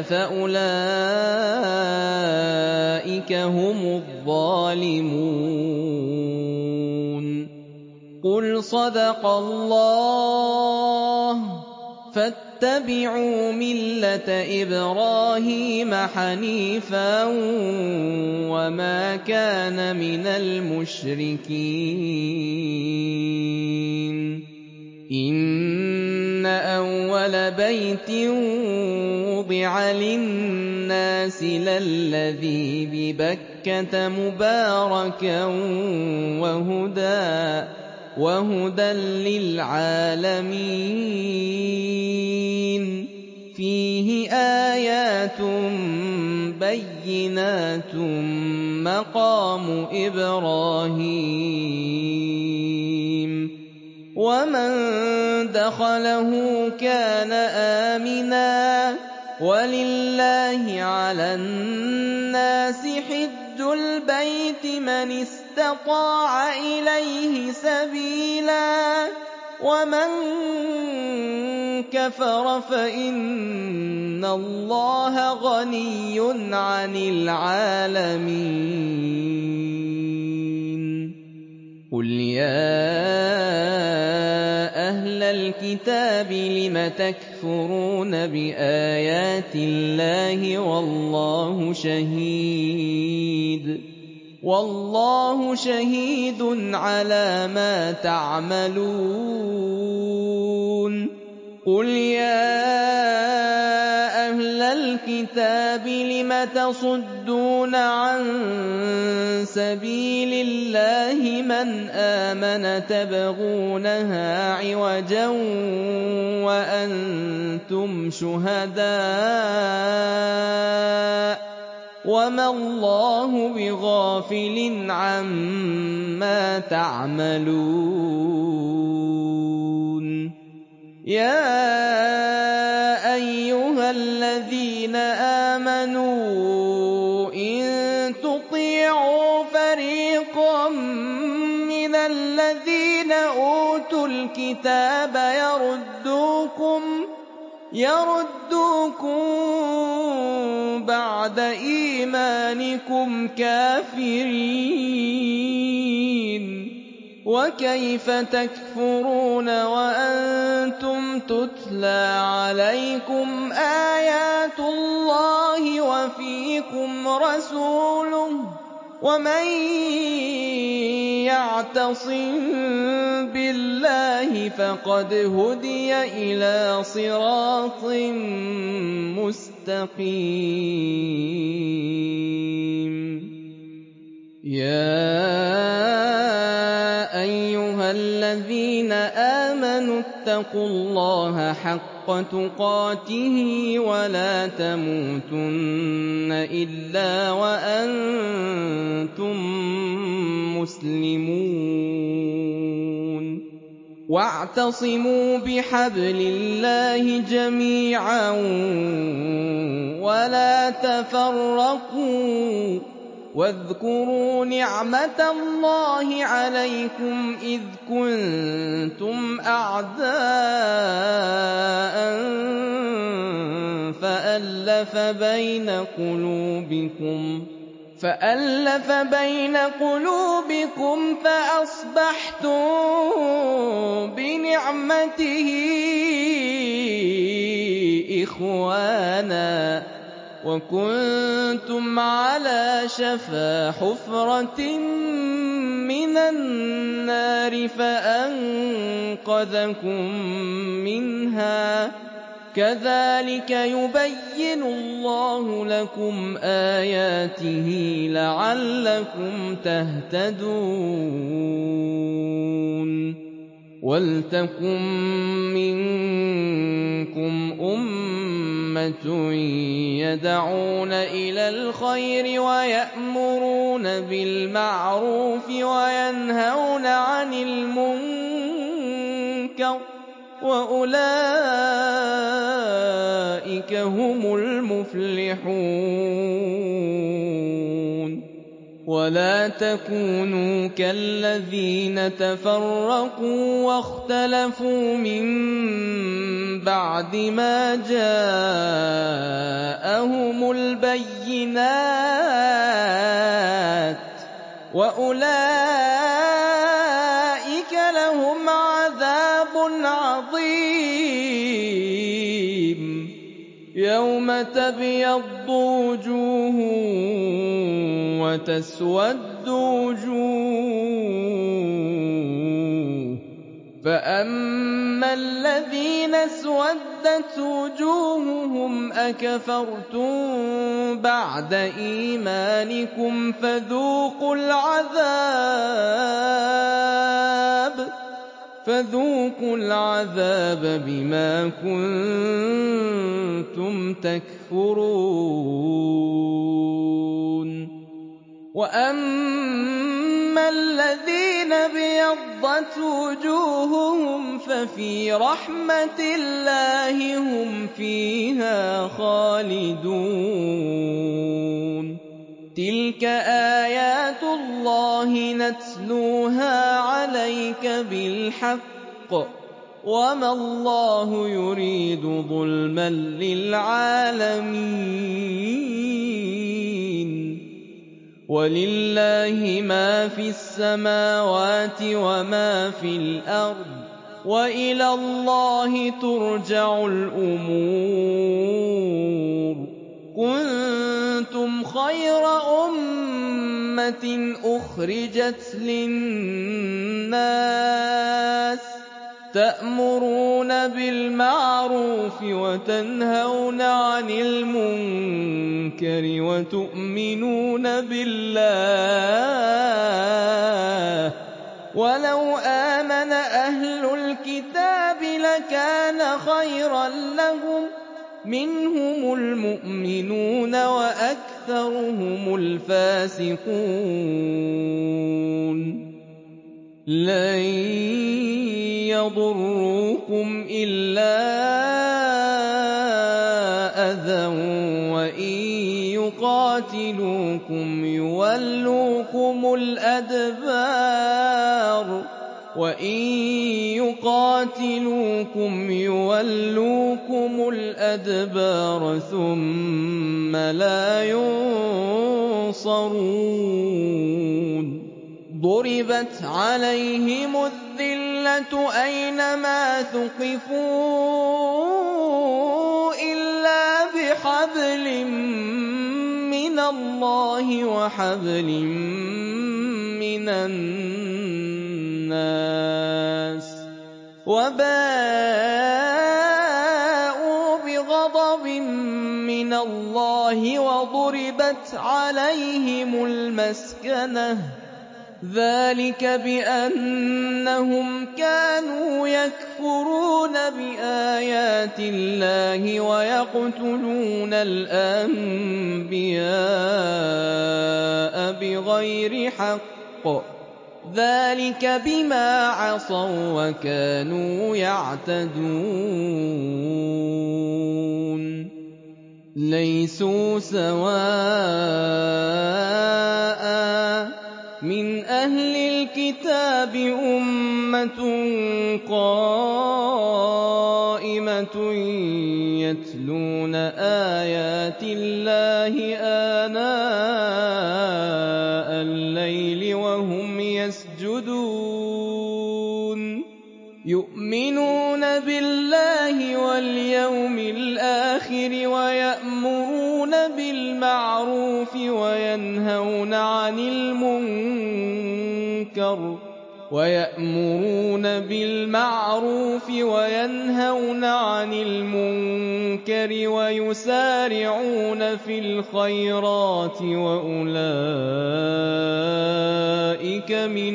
فَأُولَٰئِكَ هُمُ الظَّالِمُونَ قُلْ صَدَقَ اللَّهُ فَاتَّبِعُوا مِلَّةَ إِبْرَاهِيمَ حَنِيفًا وَمَا كَانَ مِنَ الْمُشْرِكِينَ إِنَّ أَوَّلَ بَيْتٍ وُضِعَ لِلنَّاسِ لَلَّذِي بِبَكَّةَ مُبَارَكًا وَهُدًى لِّلْعَالَمِينَ فِيهِ آيَاتٌ بَيِّنَاتٌ مَّقَامُ إِبْرَاهِيمَ وَمَن دَخَلَهُ كَانَ آمِنًا ۗ وَلِلَّهِ عَلَى النَّاسِ حِجُّ الْبَيْتِ مَنِ اسْتَطَاعَ إِلَيْهِ سَبِيلًا ۚ وَمَن كَفَرَ فَإِنَّ اللَّهَ غَنِيٌّ عَنِ الْعَالَمِينَ قُلْ يَا أَهْلَ الْكِتَابِ لِمَ تَكْفُرُونَ بِآيَاتِ اللَّهِ وَاللَّهُ شَهِيدٌ وَاللَّهُ شَهِيدٌ عَلَىٰ مَا تَعْمَلُونَ قُلْ يَا أَهْلَ الْكِتَابِ لِمَ تَصُدُّونَ عَن سَبِيلِ اللَّهِ مَنْ آمَنَ تَبْغُونَهَا عِوَجًا وَأَنتُمْ شُهَدَاءُ وَمَا اللَّهُ بِغَافِلٍ عَمَّا تَعْمَلُونَ يَا أَيُّهَا الَّذِينَ آمَنُوا إِن تُطِيعُوا فَرِيقًا مِّنَ الَّذِينَ أُوتُوا الْكِتَابَ يَرُدُّوكُم يَرُدُّوكُم بَعْدَ إِيمَانِكُمْ كَافِرِينَ وَكَيْفَ تَكْفُرُونَ وَأَنتُمْ تُتْلَىٰ عَلَيْكُمْ آيَاتُ اللَّهِ وَفِيكُمْ رَسُولُهُ ۗ وَمَن يَعْتَصِم بِاللَّهِ فَقَدْ هُدِيَ إِلَىٰ صِرَاطٍ مُّسْتَقِيمٍ يَا أَيُّهَا الَّذِينَ آمَنُوا اتَّقُوا اللَّهَ حَقَّ تُقَاتِهِ وَلَا تَمُوتُنَّ إِلَّا وَأَنتُم مُّسْلِمُونَ وَاعْتَصِمُوا بِحَبْلِ اللَّهِ جَمِيعًا وَلَا تَفَرَّقُوا وَاذْكُرُوا نِعْمَةَ اللَّهِ عَلَيْكُمْ إِذْ كُنتُمْ أَعْدَاءً فَأَلَّفَ بَيْنَ قُلُوبِكُمْ فَأَلَّفَ بَيْنَ قُلُوبِكُمْ فَأَصْبَحْتُم بِنِعْمَتِهِ إِخْوَانًا وَكُنتُمْ عَلَىٰ شَفَا حُفْرَةٍ مِّنَ النَّارِ فَأَنقَذَكُم مِّنْهَا ۗ كَذَٰلِكَ يُبَيِّنُ اللَّهُ لَكُمْ آيَاتِهِ لَعَلَّكُمْ تَهْتَدُونَ وَلْتَكُن مِّنكُمْ أُمَّةٌ يَدْعُونَ إِلَى الْخَيْرِ وَيَأْمُرُونَ بِالْمَعْرُوفِ وَيَنْهَوْنَ عَنِ الْمُنكَرِ ۚ وَأُولَٰئِكَ هُمُ المفلحون وَلَا تَكُونُوا كَالَّذِينَ تَفَرَّقُوا وَاخْتَلَفُوا مِن بَعْدِ مَا جَاءَهُمُ الْبَيِّنَاتُ ۚ وَأُولَٰئِكَ لَهُمْ عَذَابٌ عَظِيمٌ يَوْمَ تَبْيَضُّ وُجُوهٌ وَتَسْوَدُّ وُجُوهٌ ۚ فَأَمَّا الَّذِينَ اسْوَدَّتْ وُجُوهُهُمْ أَكَفَرْتُم بَعْدَ إِيمَانِكُمْ فَذُوقُوا الْعَذَابَ فَذُوقُوا الْعَذَابَ بِمَا كُنتُمْ تَكْفُرُونَ وَأَمَّا الَّذِينَ ابْيَضَّتْ وُجُوهُهُمْ فَفِي رَحْمَةِ اللَّهِ هُمْ فِيهَا خَالِدُونَ تِلْكَ آيَاتُ اللَّهِ نَتْلُوهَا عَلَيْكَ بِالْحَقِّ ۚ وَمَا اللَّهُ يُرِيدُ ظُلْمًا لِّلْعَالَمِينَ وَلِلَّهِ مَا فِي السَّمَاوَاتِ وَمَا فِي الْأَرْضِ ۚ وَإِلَى اللَّهِ تُرْجَعُ الْأُمُورُ كُنتُمْ خَيْرَ أُمَّةٍ أُمَّةٍ أُخْرِجَتْ لِلنَّاسِ تَأْمُرُونَ بِالْمَعْرُوفِ وَتَنْهَوْنَ عَنِ الْمُنكَرِ وَتُؤْمِنُونَ بِاللَّهِ ۗ وَلَوْ آمَنَ أَهْلُ الْكِتَابِ لَكَانَ خَيْرًا لَّهُم ۚ مِّنْهُمُ الْمُؤْمِنُونَ وَأَكْثَرُهُمُ الْفَاسِقُونَ. لَن يَضُرُّوكُمْ إِلَّا أَذًى وَإِن يُقَاتِلُوكُمْ يُوَلُّوكُمُ الْأَدْبَارَ وَإِن يُقَاتِلُوكُمْ يُوَلُّوكُمُ الْأَدْبَارَ ثُمَّ لَا يُنصَرُونَ. ضُرِبَتْ عَلَيْهِمُ الذِّلَّةُ أَيْنَمَا ثُقِفُوا إِلَّا بِحَبْلٍ مِّنَ اللَّهِ وَحَبْلٍ مِّنَ النَّاسِ وَبَاءُوا بِغَضَبٍ مِّنَ اللَّهِ وَضُرِبَتْ عَلَيْهِمُ الْمَسْكَنَةُ ۚ ذَٰلِكَ بِأَنَّهُمْ كَانُوا يَكْفُرُونَ بِآيَاتِ اللَّهِ وَيَقْتُلُونَ الْأَنبِيَاءَ بِغَيْرِ حَقٍّ ۚ ذَٰلِكَ بِمَا عَصَوا وَّكَانُوا يَعْتَدُونَ. لَيْسُوا سَوَاءً ۗ مِّنْ أَهْلِ الْكِتَابِ أُمَّةٌ قَائِمَةٌ يَتْلُونَ آيَاتِ اللَّهِ آنَاءَ اللَّيْلِ وَهُمْ يَسْجُدُونَ يُؤْمِنُونَ بِاللَّهِ وَالْيَوْمِ الْآخِرِ وَيَأْمُرُونَ بِالْمَعْرُوفِ وَيَنْهَوْنَ عَنِ الْمُنكَرِ وَيَأْمُرُونَ بِالْمَعْرُوفِ وَيَنْهَوْنَ عَنِ الْمُنكَرِ وَيُسَارِعُونَ فِي الْخَيْرَاتِ وَأُولَٰئِكَ مِنَ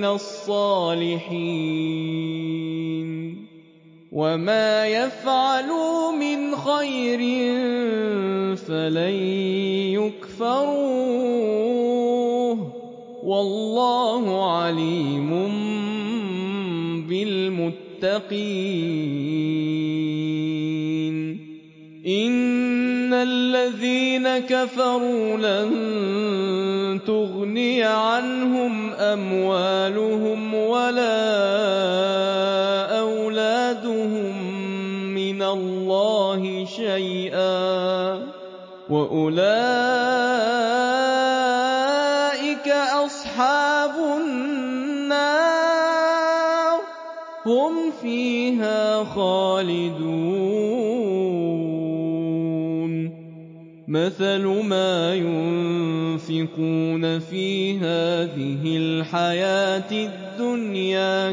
الصَّالِحِينَ. وَمَا يَفْعَلُوا مِنْ خَيْرٍ فَلَن يُكْفَرُوهُ ۗ وَاللَّهُ عَلِيمٌ بِالْمُتَّقِينَ. إِنَّ الَّذِينَ كَفَرُوا لَن تُغْنِيَ عَنْهُمْ أَمْوَالُهُمْ وَلَا أَوْلَادُهُم مِّنَ اللَّهِ شَيْئًا ۖ وَأُولَٰئِكَ أَصْحَابُ النَّارِ ۖ هُمْ فِيهَا خَالِدُونَ. مَثَلُ مَا يُنفِقُونَ فِي هَٰذِهِ الْحَيَاةِ الدُّنْيَا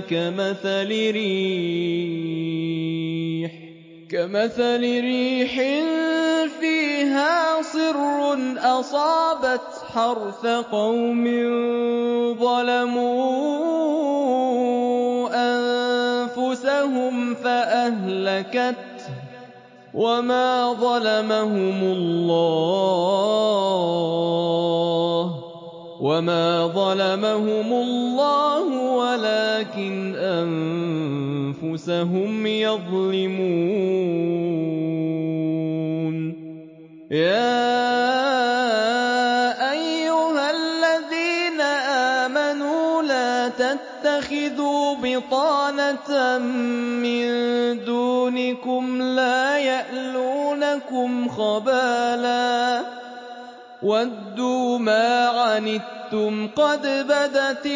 كَمَثَلِ رِيحٍ فِيهَا صِرٌّ أَصَابَتْ حَرْثَ قَوْمٍ ظَلَمُوا أَنفُسَهُمْ فَأَهْلَكَتْهُ ۚ وَمَا ظَلَمَهُمُ اللَّهُ وَمَا ظَلَمَهُمُ اللَّهُ وَلَٰكِنْ أَنفُسَهُمْ يَظْلِمُونَ. يَا أَيُّهَا الَّذِينَ آمَنُوا لَا تَتَّخِذُوا بِطَانَةً مِّن دُونِكُمْ لَا يَأْلُونَكُمْ خَبَالًا وَدُّوا مَا عَنِتُّمْ قَدْ بَدَتِ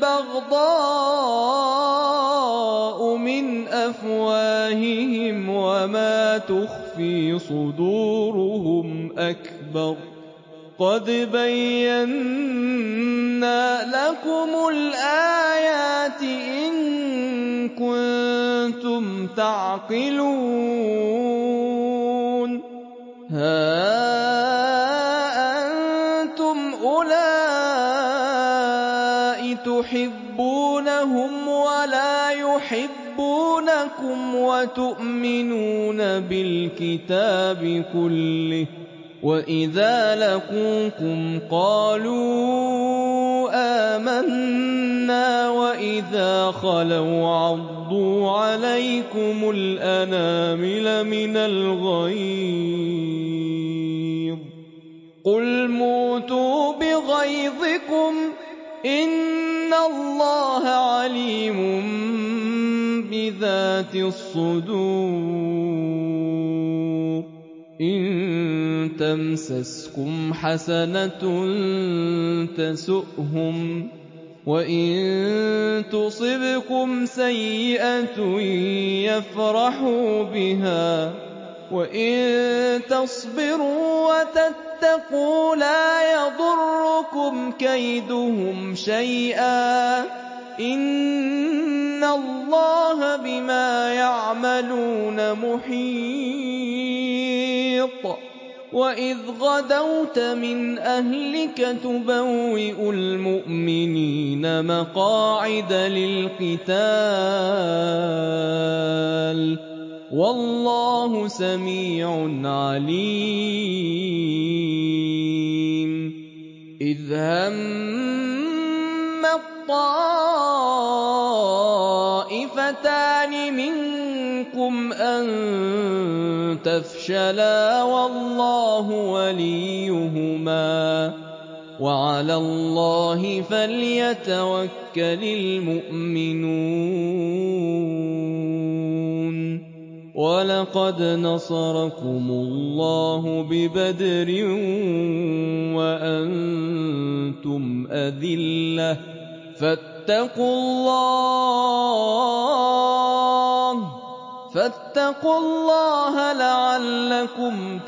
الْبَغْضَاءُ مِنْ أَفْوَاهِهِمْ وَمَا تُخْفِي صُدُورُهُمْ أَكْبَرُ قَدْ بَيَّنَّا لَكُمُ الْآيَاتِ إِن كُنتُمْ تَعْقِلُونَ هَا أَنتُمْ أُولَاءِ تُحِبُّونَهُمْ وَلَا يُحِبُّونَكُمْ وَتُؤْمِنُونَ بِالْكِتَابِ كُلِّهِ وَإِذَا لَقُوكُمْ قَالُوا آمَنَّا وَإِذَا خَلَوْا عَضُّوا عَلَيْكُمُ الْأَنَامِلَ مِنَ الْغَيْظِ قُلْ مُوتُوا بِغَيْظِكُمْ إِنَّ اللَّهَ عَلِيمٌ بِذَاتِ الصُّدُورِ إِن تَمْسَسْكُمْ حَسَنَةٌ تَسُؤْهُمْ وَإِن تُصِبْكُمْ سَيِّئَةٌ يَفْرَحُوا بِهَا وَإِن تَصْبِرُوا وَتَتَّقُوا لَا يَضُرُّكُمْ كَيْدُهُمْ شَيْئًا ۗ إِنَّ اللَّهَ بِمَا يَعْمَلُونَ مُحِيطٌ وَإِذْ غَدَوْتَ مِنْ أَهْلِكَ تُبَوِّئُ الْمُؤْمِنِينَ مَقَاعِدَ لِلْقِتَالِ ۗ وَاللَّهُ سَمِيعٌ عَلِيمٌ إِذْ هَمَّ الطَّائِفَتَانِ مِنكُمْ أَن تَفْشَلَا وَاللَّهُ وَلِيُّهُمَا وَعَلَى اللَّهِ فَلْيَتَوَكَّلِ الْمُؤْمِنُونَ وَلَقَدْ نَصَرَكُمُ اللَّهُ بِبَدْرٍ وَأَنتُمْ أَذِلَّةٌ فَاتَّقُوا اللَّهَ فَاتَّقُوا اللَّهَ لَعَلَّكُمْ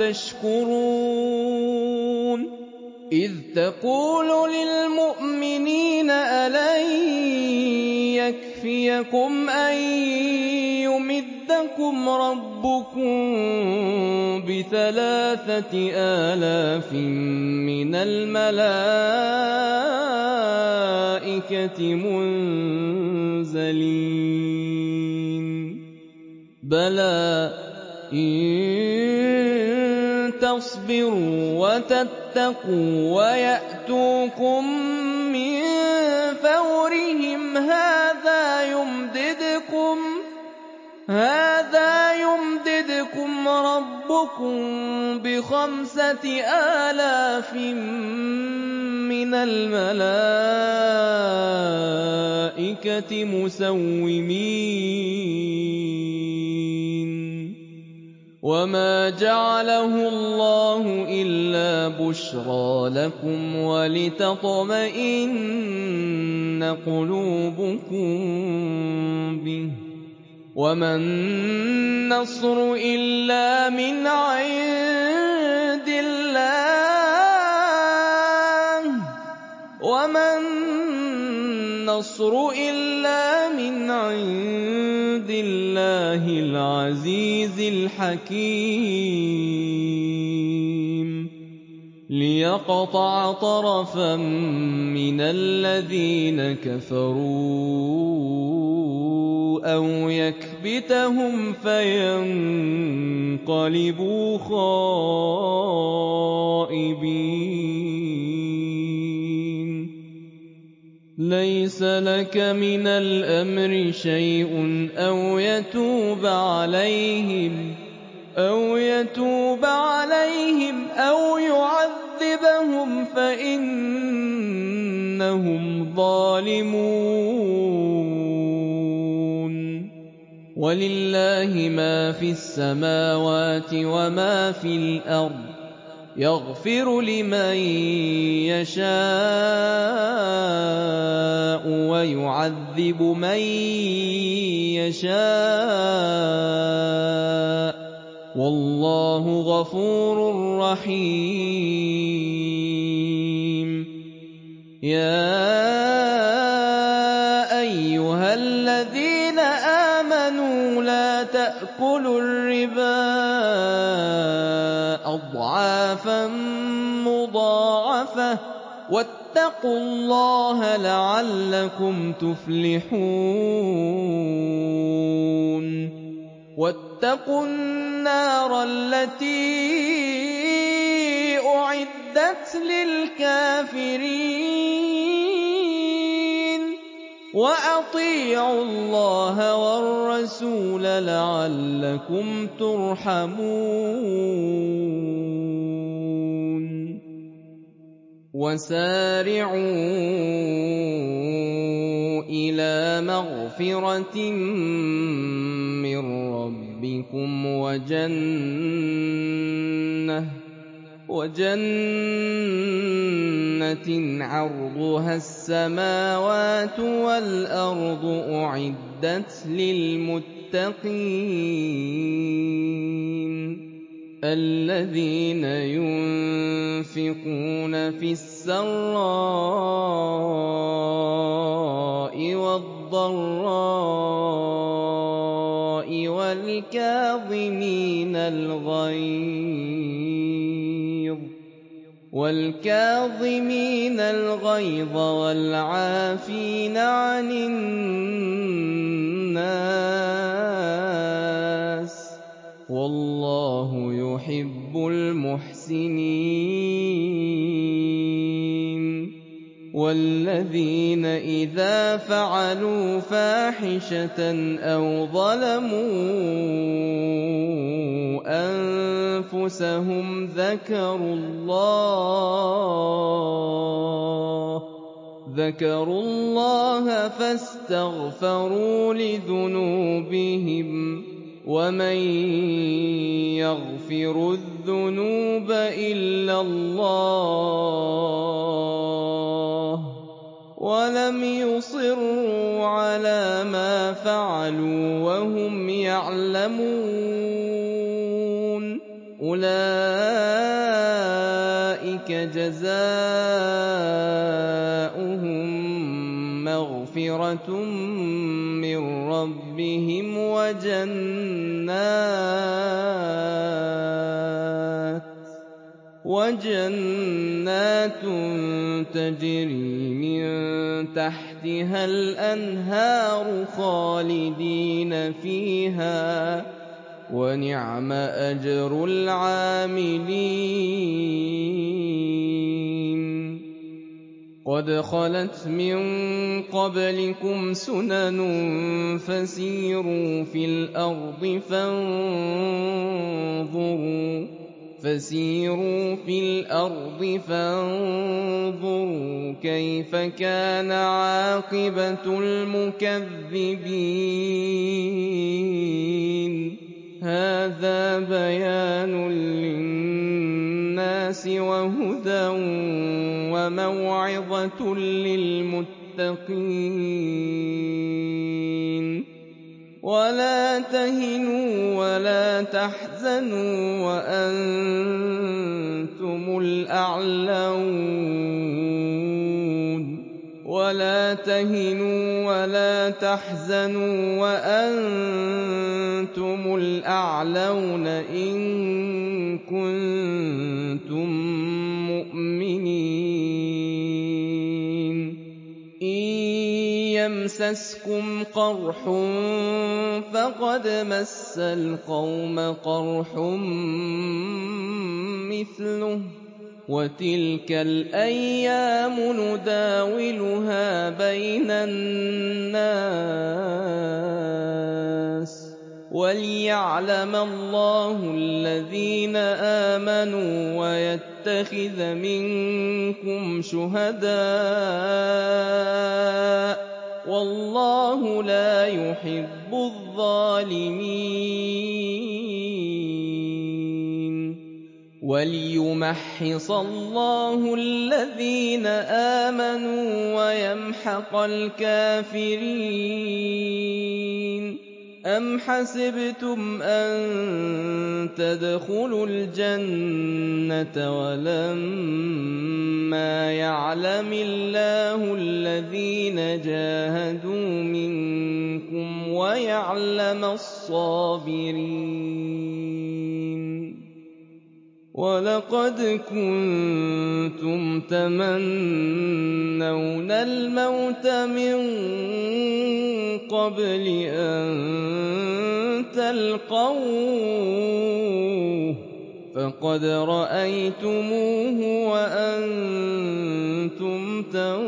تَشْكُرُونَ إِذْ تَقُولُ لِلْمُؤْمِنِينَ أَلَن يَكْفِيَكُمْ أَن يُمِدَّكُمْ رَبُّكُم بِثَلَاثَةِ آلَافٍ مِّنَ الْمَلَائِكَةِ مُنزَلِينَ بَلَىٰ إِن تَصْبِرُوا وَتَتَّقُوا وَيَأْتُوكُم مِّن فَوْرِهِمْ هَٰذَا يُمْدِدْكُمْ رَبُّكُم بِخَمْسَةِ آلَافٍ مِّنَ الْمَلَائِكَةِ مُسَوِّمِينَ وَمَا جَعَلَهُ اللَّهُ إِلَّا بُشْرَىٰ لَكُمْ وَلِتَطْمَئِنَّ قُلُوبُكُم بِهِ ۗ وَمَا النَّصْرُ إِلَّا مِنْ عِندِ اللَّهِ وَمَا النَّصْرُ إِلَّا مِنْ عِندِ اللَّهِ الْعَزِيزِ الْحَكِيمِ لِيَقْطَعَ طَرَفًا مِّنَ الَّذِينَ كَفَرُوا أَوْ يَكْبِتَهُمْ فَيَنقَلِبُوا خَائِبِينَ لَيْسَ لَكَ مِنَ الْأَمْرِ شَيْءٌ أَوْ يَتُوبَ عَلَيْهِمْ أَوْ يَتُوبَ عَلَيْهِمْ أَوْ يُعَذِّبَهُمْ فَإِنَّهُمْ ظَالِمُونَ وَلِلَّهِ مَا فِي السَّمَاوَاتِ وَمَا فِي الْأَرْضِ يَغْفِرُ لِمَن يَشَاءُ وَيُعَذِّبُ مَن يَشَاءُ وَاللَّهُ غَفُورٌ رَّحِيمٌ. يَا أَيُّهَا الَّذِينَ آمَنُوا لَا تَأْكُلُوا الرِّبَا أَضْعَافًا مُّضَاعَفَةً وَاتَّقُوا اللَّهَ لَعَلَّكُمْ تُفْلِحُونَ. وَاتَّقُوا النَّارَ الَّتِي أُعِدَّتْ لِلْكَافِرِينَ وَأَطِيعُوا اللَّهَ وَالرَّسُولَ لَعَلَّكُمْ تُرْحَمُونَ. وَسَارِعُوا إِلَىٰ مَغْفِرَةٍ مِّن رَّبِّكُمْ وَجَنَّةٍ عَرْضُهَا السَّمَاوَاتُ وَالْأَرْضُ أُعِدَّتْ لِلْمُتَّقِينَ الَّذِينَ يُنفِقُونَ فِي السَّرَّاءِ وَالضَّرَّاءِ وَالْكَاظِمِينَ الْغَيْظَ وَالْعَافِينَ عَنِ النَّاسِ ۗ وَاللَّهُ يُحِبُّ الْمُحْسِنِينَ. وَالَّذِينَ إِذَا فَعَلُوا فَاحِشَةً أَوْ ظَلَمُوا أَنفُسَهُمْ ذَكَرُوا اللَّهَ فَاسْتَغْفَرُوا لِذُنُوبِهِمْ ۗ وَمَن يَغْفِرُ الذُّنُوبَ إِلَّا اللَّهُ وَلَمْ يُصِرُّوا عَلَىٰ مَا فَعَلُوا وَهُمْ يَعْلَمُونَ أُولَٰئِكَ جَزَاؤُهُم مَّغْفِرَةٌ مِّن رَّبِّهِمْ وَجَنَّاتٌ تَجْرِي مِن تَحْتِهَا الْأَنْهَارُ خَالِدِينَ فِيهَا ۚ وَنِعْمَ أَجْرُ الْعَامِلِينَ. قَدْ خَلَتْ مِن قَبْلِكُمْ سُنَنٌ فَسِيرُوا فِي الْأَرْضِ فَانظُرُوا كَيْفَ كَانَ عَاقِبَةُ الْمُكَذِّبِينَ. هَٰذَا بَيَانٌ لِّلنَّاسِ وَهُدًى وَمَوْعِظَةٌ لِّلْمُتَّقِينَ. وَلَا تَهِنُوا وَلَا تَحْزَنُوا وَأَنتُمُ الْأَعْلَوْنَ وَلَا تَهِنُوا وَلَا تَحْزَنُوا وَأَنتُمُ الْأَعْلَوْنَ إِن كُنتُم مُّؤْمِنِينَ. إِن يَمْسَسْكُمْ قَرْحٌ فَقَدْ مَسَّ الْقَوْمَ قَرْحٌ مِّثْلُهُ ۚ وَتِلْكَ الْأَيَّامُ نُدَاوِلُهَا بَيْنَ النَّاسِ وَلِيَعْلَمَ اللَّهُ الَّذِينَ آمَنُوا وَيَتَّخِذَ مِنكُمْ شُهَدَاءَ ۗ وَاللَّهُ لَا يُحِبُّ الظَّالِمِينَ. وَلِيُمَحِّصَ اللَّهُ الَّذِينَ آمَنُوا وَيَمْحَقَ الْكَافِرِينَ. أَمْ حَسِبْتُمْ أَن تَدْخُلُوا الْجَنَّةَ وَلَمَّا يَعْلَمِ اللَّهُ الَّذِينَ جَاهَدُوا مِنكُمْ وَيَعْلَمَ الصَّابِرِينَ وَلَقَدْ كُنتُمْ تَمَنَّوْنَ الْمَوْتَ مِن قَبْلِ أَن تَلْقَوْهُ فَقَدْ رَأَيْتُمُوهُ وَأَنتُمْ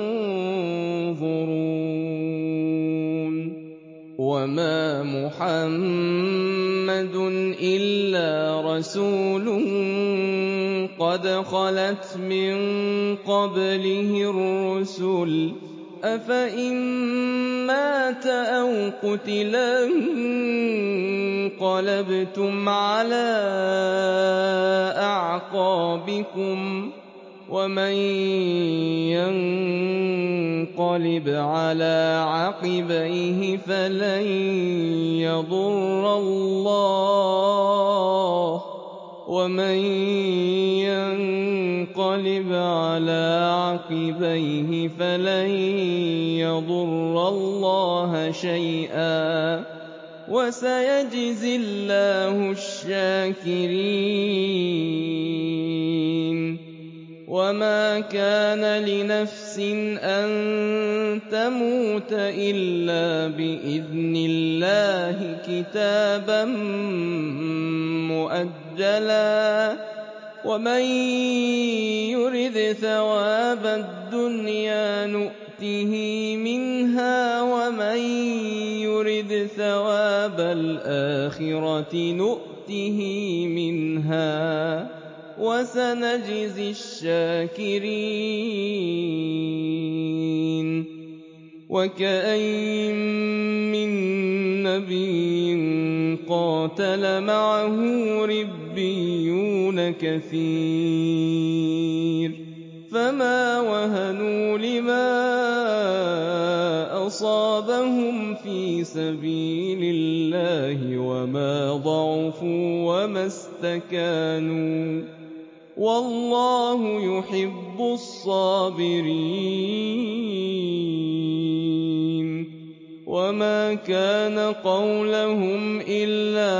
تَنظُرُونَ وَمَا مُحَمَّدٌ إِلَّا رَسُولٌ قَدْ خَلَتْ مِن قَبْلِهِ الرُّسُلُ ۚ أَفَإِن مَّاتَ أَوْ قُتِلَ انقَلَبْتُمْ عَلَىٰ أَعْقَابِكُمْ ۚ وَمَن يَنقَلِبْ عَلَىٰ عَقِبَيْهِ فَلَن يَضُرَّ اللَّهَ وَمَن يَنقَلِبْ عَلَىٰ عَقِبَيْهِ فَلَن يَضُرَّ اللَّهَ شَيْئًا ۗ وَسَيَجْزِي اللَّهُ الشَّاكِرِينَ وَمَا كَانَ لِنَفْسٍ أَن تَمُوتَ إِلَّا بِإِذْنِ اللَّهِ كِتَابًا مُّؤَجَّلًا ۗ وَمَن يُرِدْ ثَوَابَ الدُّنْيَا نُؤْتِهِ مِنْهَا وَمَن يُرِدْ ثَوَابَ الْآخِرَةِ نُؤْتِهِ مِنْهَا ۚ وَسَنَجْزِي الشَّاكِرِينَ وَكَأَيِّن مِّن نَّبِيٍّ قَاتَلَ مَعَهُ رِبِّيُّونَ كَثِيرٌ فَمَا وَهَنُوا لِمَا أَصَابَهُمْ فِي سَبِيلِ اللَّهِ وَمَا ضَعُفُوا وَمَا اسْتَكَانُوا ۗ وَاللَّهُ يُحِبُّ الصَّابِرِينَ وَمَا كَانَ قَوْلَهُمْ إِلَّا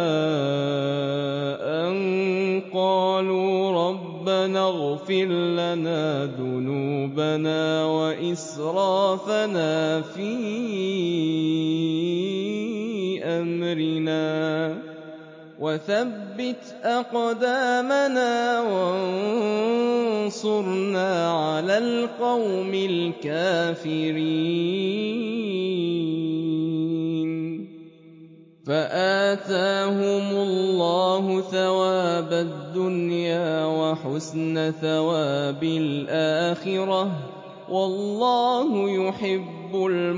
أَن قَالُوا رَبَّنَا اغْفِرْ لَنَا ذُنُوبَنَا وَإِسْرَافَنَا فِي أَمْرِنَا وَثَبِّتْ أَقْدَامَنَا وَانصُرْنَا عَلَى الْقَوْمِ الْكَافِرِينَ فَآتَاهُمُ اللَّهُ ثَوَابَ الدُّنْيَا وَحُسْنَ ثَوَابِ الْآخِرَةِ ۗ وَاللَّهُ يُحِبُّ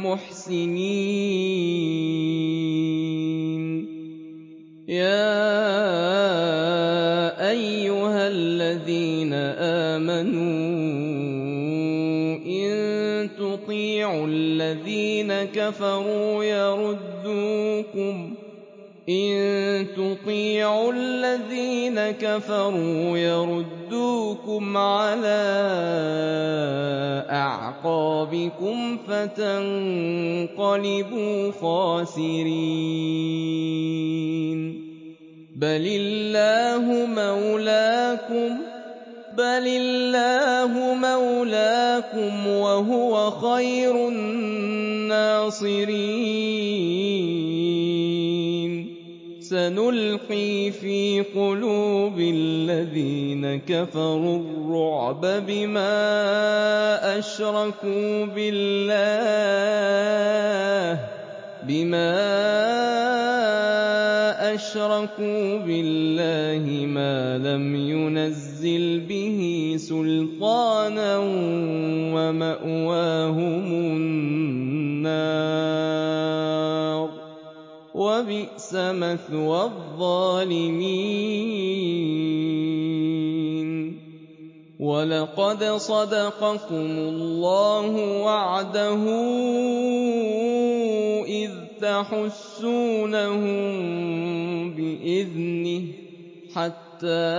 الْمُحْسِنِينَ يَا أَيُّهَا الَّذِينَ آمَنُوا إِن تُطِيعُوا الَّذِينَ كَفَرُوا يَرُدُّوكُمْ إِن تُطِيعُوا الَّذِينَ كَفَرُوا يَرُدُّوكُمْ عَلَىٰ أَعْقَابِكُمْ فَتَنقَلِبُوا خَاسِرِينَ بَلِ اللَّهُ مَوْلَاكُمْ وَهُوَ خَيْرُ النَّاصِرِينَ سَنُلْقِي فِي قُلُوبِ الَّذِينَ كَفَرُوا الرُّعْبَ بِمَا أَشْرَكُوا بِاللَّهِ بِمَا أَشْرَكُوا بِاللَّهِ مَا لَمْ يُنَزِّلْ بِهِ سُلْطَانًا وَمَأْوَاهُمُ النَّارُ ۖ وَبِئْسَ مَثْوَى الظَّالِمِينَ وَلَقَدْ صَدَقَكُمُ اللَّهُ وَعْدَهُ إِذْ تَحُسُّونَهُم بِإِذْنِهِ حَتَّىٰ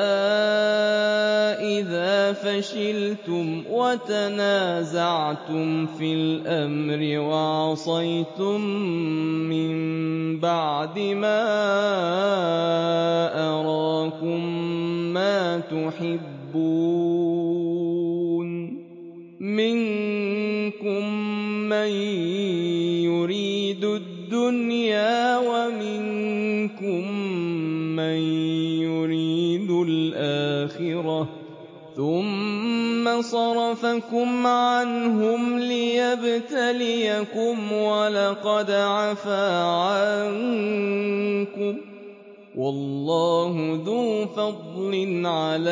إِذَا فَشِلْتُمْ وَتَنَازَعْتُمْ فِي الْأَمْرِ وَعَصَيْتُم مِّن بَعْدِ مَا أَرَاكُم مَّا تُحِبُّونَ مِنكُم مَّن يُرِيدُ الدُّنْيَا وَمِنكُم مَّن يُرِيدُ الْآخِرَةَ ثُمَّ صَرَفَكُمْ عَنْهُمْ لِيَبْتَلِيَكُمْ وَلَقَدْ عَفَا عَنكُمْ ۗ وَاللَّهُ ذُو فَضْلٍ عَلَى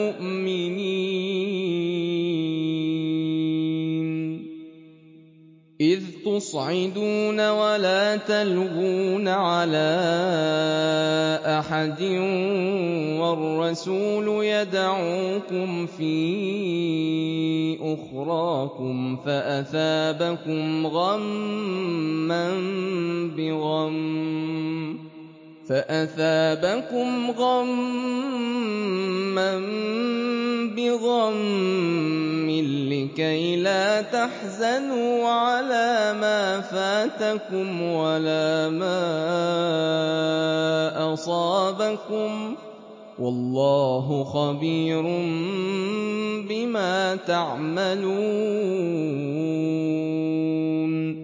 الْمُؤْمِنِينَ إِذْ تُصْعِدُونَ وَلَا تَلْوُونَ عَلَىٰ أَحَدٍ وَالرَّسُولُ يَدْعُوكُمْ فِي أُخْرَاكُمْ فَأَثَابَكُمْ غَمًّا بِغَمٍّ فَأَثَابَكُمْ غَمًّا بِغَمٍّ لِّكَيْ لَا تَحْزَنُوا عَلَىٰ مَا فَاتَكُمْ وَلَا مَا أَصَابَكُمْ ۗ وَاللَّهُ خَبِيرٌ بِمَا تَعْمَلُونَ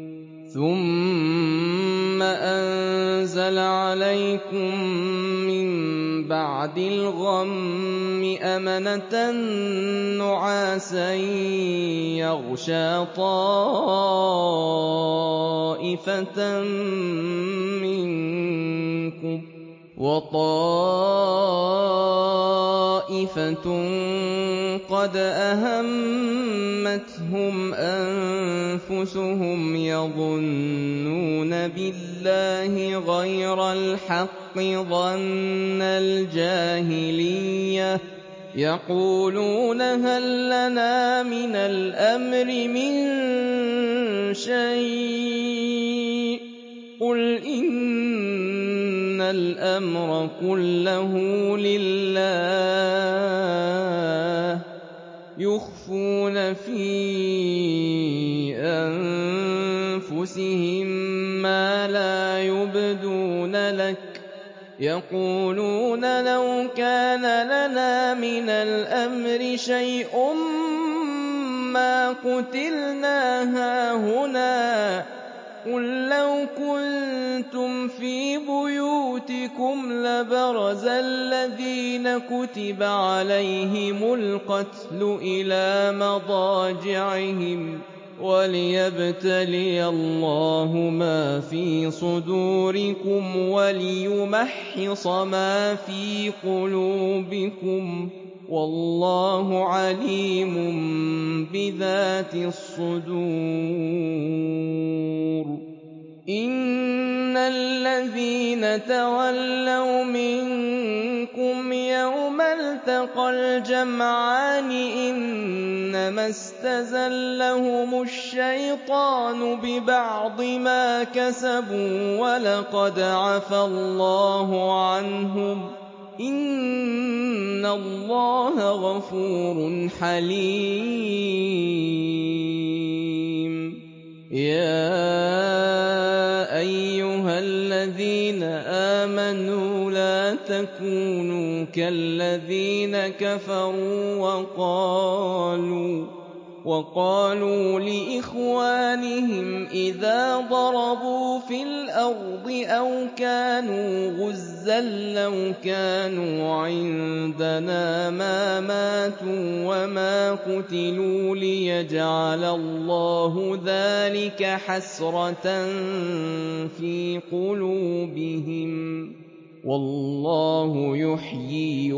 ثُمَّ أَنزَلَ عَلَيْكُم مِّن بَعْدِ الْغَمِّ أَمَنَةً نُّعَاسًا يَغْشَىٰ طَائِفَةً مِّنكُمْ ۖ وَطَائِفَةٌ قَدْ أَهَمَّتْهُمْ أَنفُسُهُمْ يَظُنُّونَ بِاللَّهِ غَيْرَ الْحَقِّ ظَنَّ الْجَاهِلِيَّةِ يَقُولُونَ هَل لَّنَا مِنَ الْأَمْرِ مِن شَيْءٍ ۗ قُلْ إِنَّ الْأَمْرَ كُلَّهُ لِلَّهِ يُخْفُونَ فِي أَنفُسِهِم مَّا لَا يُبْدُونَ لَكَ يَقُولُونَ لَوْ كَانَ لَنَا مِنَ الْأَمْرِ شَيْءٌ مَّا قُتِلْنَا هَاهُنَا ۗ قُل لَّوْ كُنتُمْ فِي بُيُوتِكُمْ لَبَرَزَ الَّذِينَ كُتِبَ عَلَيْهِمُ الْقَتْلُ إِلَىٰ مَضَاجِعِهِمْ وَلِيَبْتَلِيَ اللَّهُ مَا فِي صُدُورِكُمْ وَلِيُمَحِّصَ مَا فِي قُلُوبِكُمْ ۗ وَاللَّهُ عَلِيمٌ بِذَاتِ الصُّدُورِ إِنَّ الَّذِينَ تَوَلَّوْا مِنكُمْ يَوْمَ الْتَقَى الْجَمْعَانِ إِنَّمَا اسْتَزَلَّهُمُ الشَّيْطَانُ بِبَعْضِ مَا كَسَبُوا وَلَقَدْ عَفَا اللَّهُ عَنْهُمْ ۗ إِنَّ اللَّهَ غَفُورٌ حَلِيمٌ يَا أَيُّهَا الَّذِينَ آمَنُوا لَا تَكُونُوا كَالَّذِينَ كَفَرُوا وَقَالُوا وَقَالُوا لِإِخْوَانِهِمْ إِذَا ضَرَبُوا فِي الْأَرْضِ أَوْ كَانُوا غُزًّى لَّوْ كَانُوا عِندَنَا مَا مَاتُوا وَمَا قُتِلُوا لِيَجْعَلَ اللَّهُ ذَٰلِكَ حَسْرَةً فِي قُلُوبِهِمْ ۗ وَاللَّهُ يُحْيِي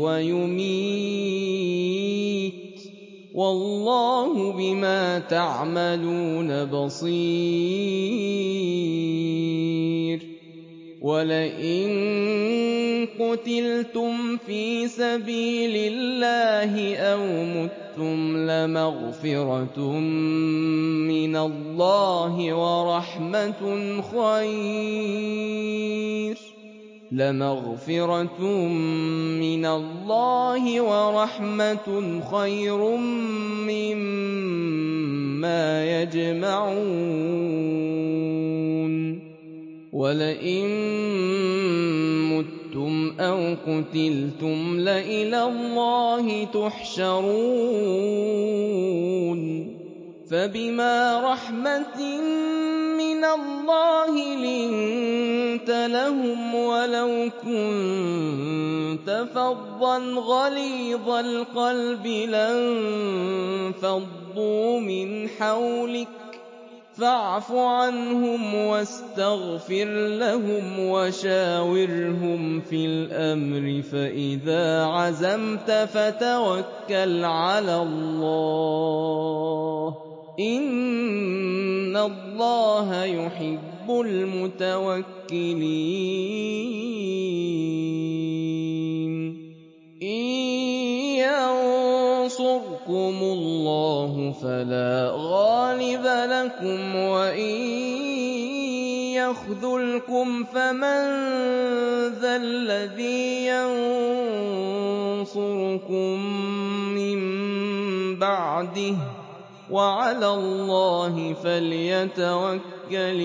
وَيُمِيتُ ۗ وَاللَّهُ بِمَا تَعْمَلُونَ بَصِيرٌ وَلَئِن قُتِلْتُمْ فِي سَبِيلِ اللَّهِ أَوْ مُتُّمْ لَمَغْفِرَةٌ مِّنَ اللَّهِ وَرَحْمَةٌ خَيْرٌ لَمَغْفِرَةٌ مِّنَ اللَّهِ وَرَحْمَةٌ خَيْرٌ مِّمَّا يَجْمَعُونَ وَلَئِن مُّتُّمْ أَوْ قُتِلْتُمْ لَإِلَى اللَّهِ تُحْشَرُونَ فَبِمَا رَحْمَةٍ مِّنَ اللَّهِ لِنتَ لَهُمْ وَلَوْ كُنتَ فَظًّا غَلِيظَ الْقَلْبِ لَانفَضُّوا مِنْ حَوْلِكَ فَاعْفُ عَنْهُمْ وَاسْتَغْفِرْ لَهُمْ وَشَاوِرْهُمْ فِي الْأَمْرِ فَإِذَا عَزَمْتَ فَتَوَكَّلْ عَلَى اللَّهِ ۚ إِنَّ اللَّهَ يُحِبُّ الْمُتَوَكِّلِينَ إِن يَنصُرْكُمُ اللَّهُ فَلَا غَالِبَ لَكُمْ وَإِن يَخْذُلْكُمْ فَمَن ذَا الَّذِي يَنصُرُكُم مِّن بَعْدِهِ ۗ وَعَلَى اللَّهِ فَلْيَتَوَكَّلِ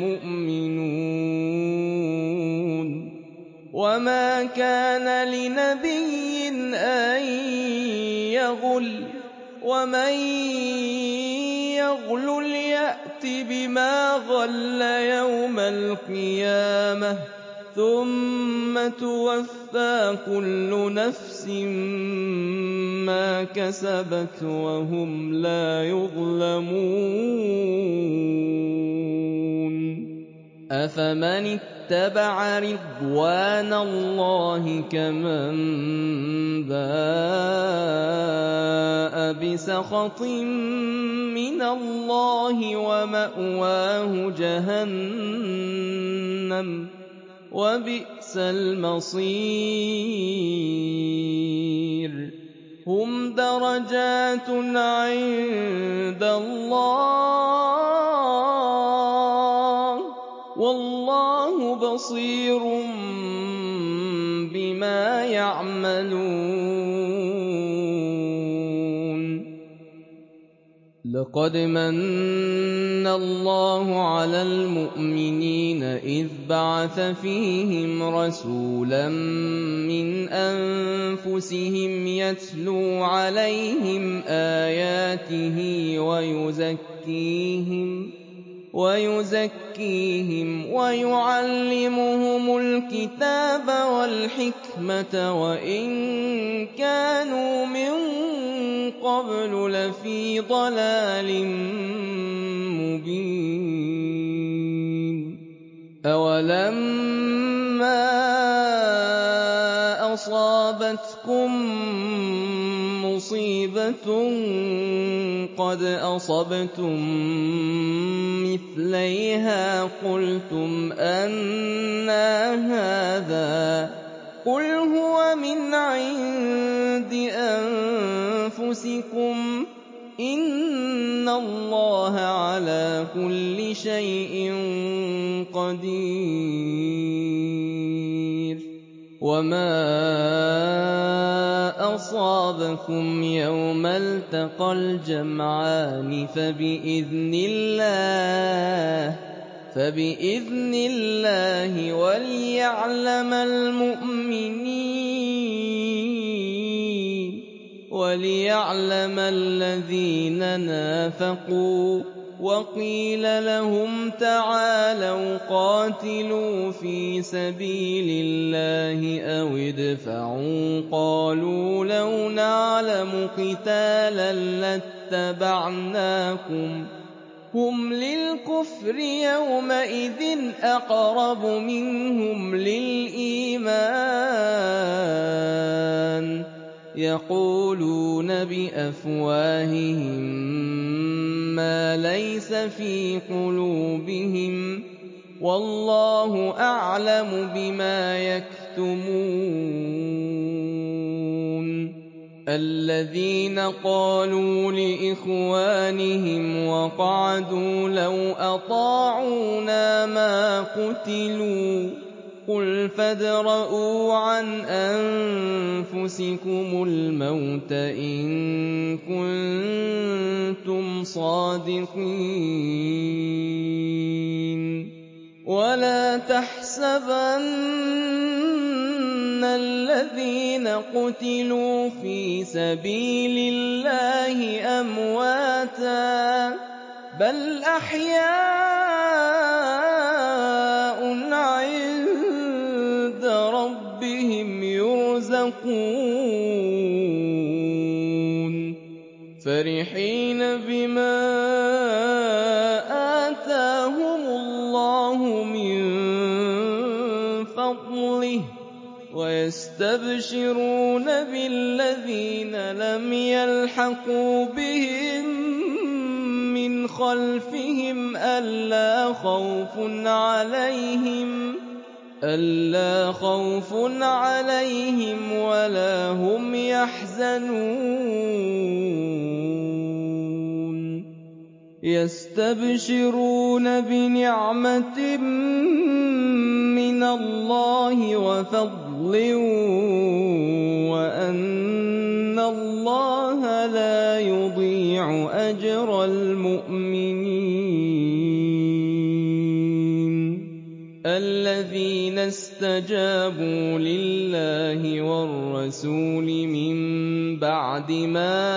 الْمُؤْمِنُونَ وَمَا كَانَ لِنَبِيٍّ أَن يَغُلَّ ۚ وَمَن يَغْلُلْ يَأْتِ بِمَا غَلَّ يَوْمَ الْقِيَامَةِ ۚ ثُمَّ تُوَفَّىٰ كُلُّ نَفْسٍ مَّا كَسَبَتْ وَهُمْ لَا يُظْلَمُونَ أَفَمَنِ اتَّبَعَ رِضْوَانَ اللَّهِ كَمَن بَاءَ بِسَخَطٍ مِّنَ اللَّهِ وَمَأْوَاهُ جَهَنَّمُ ۚ وَبِئْسَ الْمَصِيرُ هُمْ دَرَجَاتٌ عِندَ اللَّهِ ۗ وَاللَّهُ بَصِيرٌ بِمَا يَعْمَلُونَ لَقَدْ مَنَّ اللَّهُ عَلَى الْمُؤْمِنِينَ إِذْ بَعَثَ فِيهِمْ رَسُولًا مِّنْ أَنفُسِهِمْ يَتْلُو عَلَيْهِمْ آيَاتِهِ وَيُزَكِّيهِمْ وَيُزَكِّيهِمْ وَيُعَلِّمُهُمُ الْكِتَابَ وَالْحِكْمَةَ وَإِن كَانُوا مِن قَبْلُ لَفِي ضَلَالٍ مُّبِينٍ أَوَلَمَّا أَصَابَتْكُم مُّصِيبَةٌ قَدْ أَصَبْتُم مِّثْلَيْهَا قُلْتُمْ أَنَّىٰ هَٰذَا ۖ قُلْ هُوَ مِنْ عِندِ أَنفُسِكُمْ ۗ إِنَّ اللَّهَ عَلَىٰ كُلِّ شَيْءٍ قَدِيرٌ وَمَا أَصَابَكُمْ يَوْمَ الْتَقَى الْجَمْعَانِ فَبِإِذْنِ اللَّهِ فَبِإِذْنِ اللَّهِ وَلِيَعْلَمَ الْمُؤْمِنِينَ وَلِيَعْلَمَ الَّذِينَ نَافَقُوا وَقِيلَ لَهُمْ تَعَالَوْا قَاتِلُوا فِي سَبِيلِ اللَّهِ أَوِ ادْفَعُوا ۖ قَالُوا لَوْ نَعْلَمُ قِتَالًا لَّاتَّبَعْنَاكُمْ ۗ هُمْ لِلْكُفْرِ يَوْمَئِذٍ أَقْرَبُ مِنْهُمْ لِلْإِيمَانِ ۚ يَقُولُونَ بِأَفْوَاهِهِم مَّا لَيْسَ فِي قُلُوبِهِمْ ۗ وَاللَّهُ أَعْلَمُ بِمَا يَكْتُمُونَ يكتمون الذين قالوا لإخوانهم وقعدوا لو أطاعونا ما قتلوا قل فادرءوا عن أنفسكم الموت إن كنتم صادقين ولا تحسبن الذين قتلوا في سبيل الله أمواتاً بل أحياء عند ربهم يرزقون فرحين بما آتاهم الله من فضله ويستبشرون بالذين لم يلحقوا بهم من خلفهم ألا خوف عليهم ألا خوف عليهم ولا هم يحزنون يستبشرون بنعمة من الله وفضل وأن الله لا يضيع أجر المؤمنين الذين استجابوا لله والرسول من بعد ما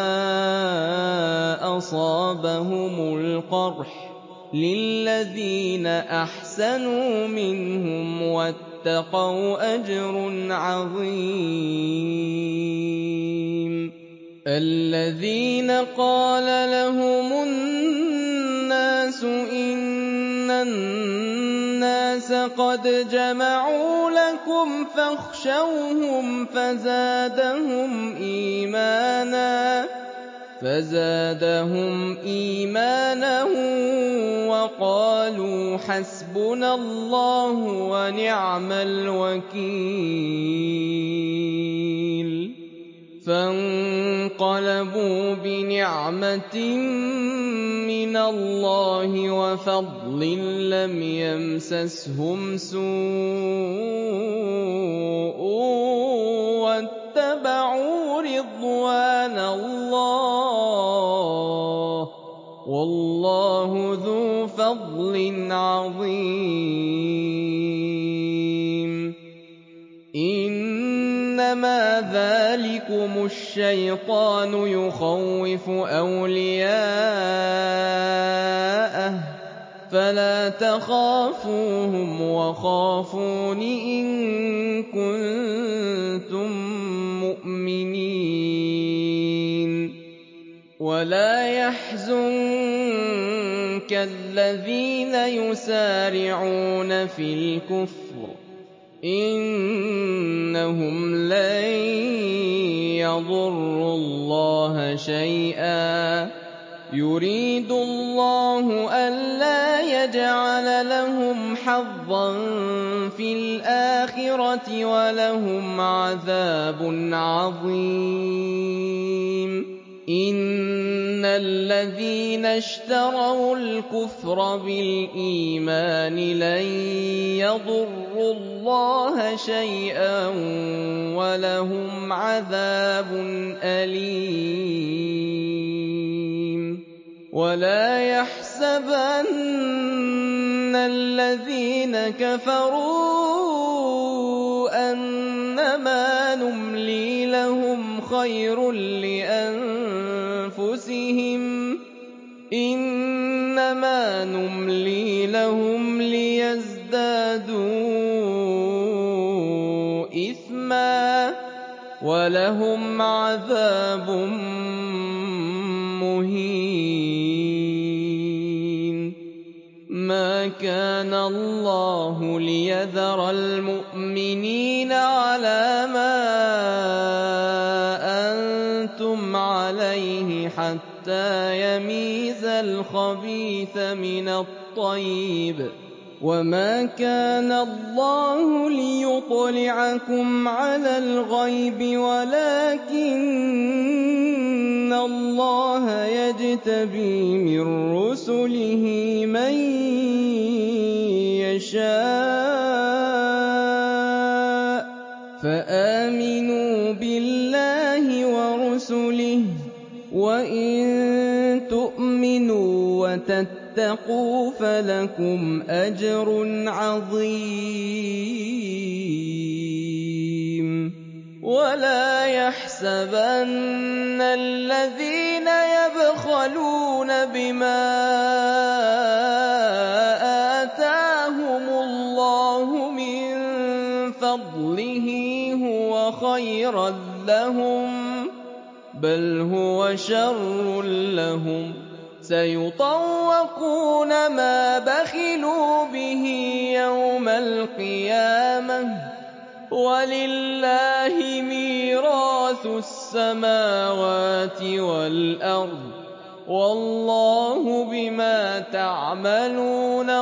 أصابهم القرح للذين أحسنوا منهم واتقوا أجر عظيم الذين قال لهم الناس إن الناس قد جمعوا لكم فاخشوهم فزادهم إيمانا فزادهم إيمانا وقالوا حسبنا الله ونعم الوكيل فانقلبوا بنعمة من الله وفضل لم يمسسهم سوء واتبعوا رضوان الله والله ذو فضل عظيم إنما ذلكم الشيطان يخوف أولياءه فلا تخافوهم وخافون إن كنتم مؤمنين ولا يحزنك الذين يسارعون في الكفر إنهم لن يضروا الله شيئا يريد الله ألا يجعل لهم حظا في الآخرة ولهم عذاب عظيم إن الذين اشتروا الكفر بالإيمان لن يضروا الله شيئا ولهم عذاب أليم ولا يحسبن الذين كفروا أنما نملي لهم خير لأنفسهم إنما نملي لهم ليزدادوا إثما ولهم عذاب مهين ما كان الله ليذر المؤمنين على ما أنتم عليه حتى يميز الخبيث من الطيب وَمَا كَانَ اللَّهُ لِيُطْلِعَكُمْ عَلَى الْغَيْبِ وَلَٰكِنَّ اللَّهَ يَجْتَبِي مِن رُّسُلِهِ مَن يَشَاءُ ۖ فَآمِنُوا بِاللَّهِ وَرُسُلِهِ ۚ وَإِن تُؤْمِنُوا وَتَتَّقُوا فَلَكُمْ أَجْرٌ عَظِيمٌ وَلَا يَحْسَبَنَّ الَّذِينَ يَبْخَلُونَ بِمَا آتَاهُمُ اللَّهُ مِن فَضْلِهِ هُوَ خَيْرًا لَّهُم ۖ بَلْ هُوَ شَرٌّ لَّهُمْ ۖ سَيُطَوَّقُونَ مَا بَخِلُوا بِهِ يَوْمَ الْقِيَامَةِ ۗ وَلِلَّهِ مِيرَاثُ السَّمَاوَاتِ وَالْأَرْضِ ۗ وَاللَّهُ بِمَا تَعْمَلُونَ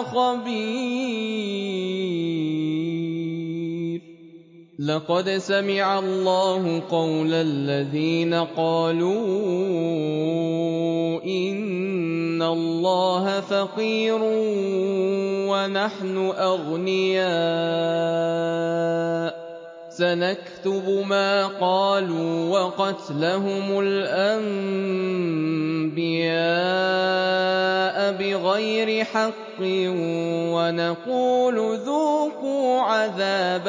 خَبِيرٌ لَقَدْ سَمِعَ اللَّهُ قَوْلَ الَّذِينَ قَالُوا إِنَّ اللَّهَ فَقِيرٌ وَنَحْنُ أَغْنِيَاءُ ۘ سَنَكْتُبُ مَا قَالُوا وَقَتْلَهُمُ الْأَنبِيَاءَ بِغَيْرِ حَقٍّ وَنَقُولُ ذُوقُوا عَذَابَ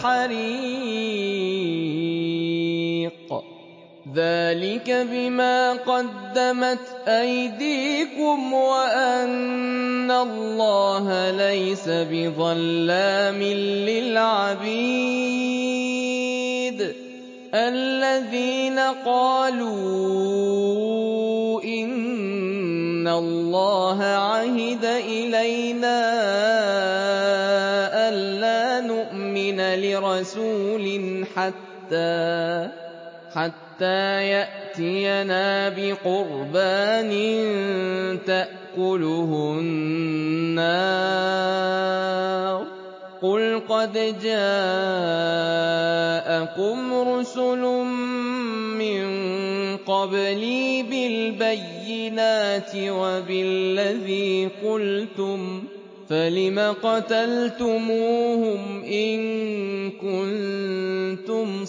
الْحَرِيقِ ذَٰلِكَ بِمَا قَدَّمَتْ أَيْدِيكُمْ وَأَنَّ اللَّهَ لَيْسَ بِظَلَّامٍ لِّلْعَبِيدِ الَّذِينَ قَالُوا إِنَّ اللَّهَ عَهِدَ إِلَيْنَا أَلَّا نُؤْمِنَ لِرَسُولٍ حَتَّىٰ حَتَّىٰ يَأْتِيَنَا بِقُرْبَانٍ تَأْكُلُهُ النَّارُ ۗ قُلْ قَدْ جَاءَكُمْ رُسُلٌ مِّن قَبْلِي بِالْبَيِّنَاتِ وَبِالَّذِي قُلْتُمْ فَلِمَ قَتَلْتُمُوهُمْ إِن كُنتُمْ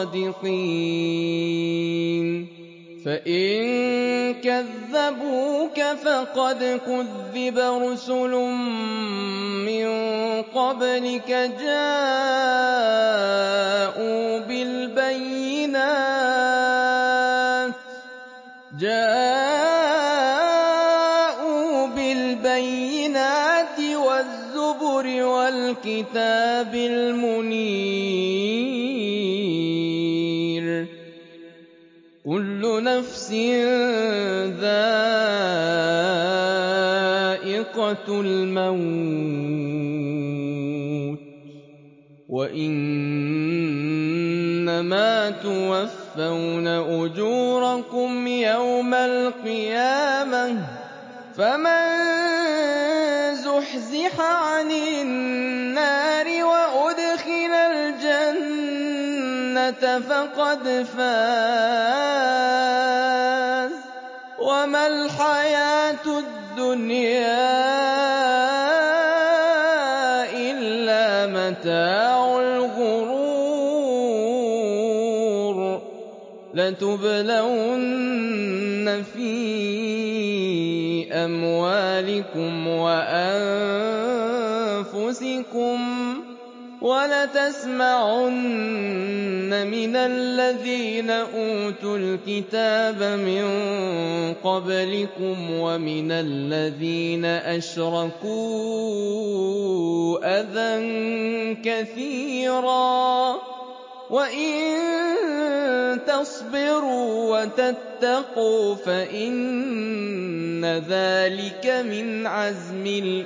صَادِقِينَ فَإِن كَذَّبُوكَ فَقَدْ كُذِّبَ رُسُلٌ مِّن قَبْلِكَ جَاءُوا بِالْبَيِّنَاتِ جَاءُوا بِالْبَيِّنَاتِ وَالزُّبُرِ وَالْكِتَابِ الْمُنِيرِ كُلُّ نَفْسٍ ذَائِقَةُ الْمَوْتِ ۖ وَإِنَّمَا تُوَفَّوْنَ أُجُورَكُمْ يَوْمَ الْقِيَامَةِ ۖ فَمَن زُحْزِحَ عَنِ النَّارِ وَأُدْخِلَ الْجَنَّةَ فَقَدْ فَازَ ۗ وَمَا الْحَيَاةُ الدُّنْيَا إِلَّا مَتَاعُ الْغُرُورِ لَتُبْلَوُنَّ فِي أَمْوَالِكُمْ وَأَنفُسِكُمْ وَلَتَسْمَعُنَّ مِنَ الَّذِينَ أُوتُوا الْكِتَابَ مِن قَبْلِكُمْ وَمِنَ الَّذِينَ أَشْرَكُوا أَذًى كَثِيرًا ۚ وَإِن تَصْبِرُوا وَتَتَّقُوا فَإِنَّ ذَٰلِكَ مِنْ عَزْمِ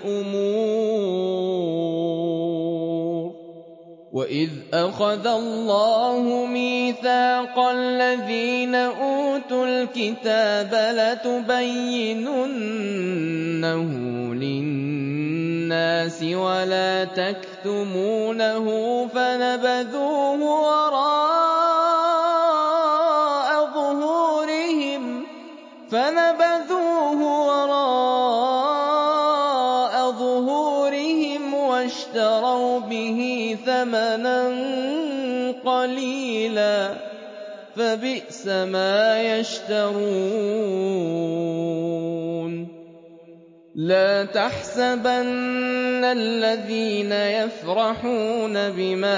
الْأُمُورِ وَإِذْ أَخَذَ اللَّهُ مِيثَاقَ الَّذِينَ أُوتُوا الْكِتَابَ لَتُبَيِّنُنَّهُ لِلنَّاسِ لِّلنَّاسِ وَلَا تَكْتُمُونَهُ فَنَبَذُوهُ وَرَاءَ ظُهُورِهِمْ فَنَبَذُوهُ وَرَاءَ ظُهُورِهِمْ وَاشْتَرَوْا بِهِ ثَمَنًا قَلِيلًا ۖ فَبِئْسَ مَا يَشْتَرُونَ. لَا تَحْسَبَنَّ الَّذِينَ يَفْرَحُونَ بِمَا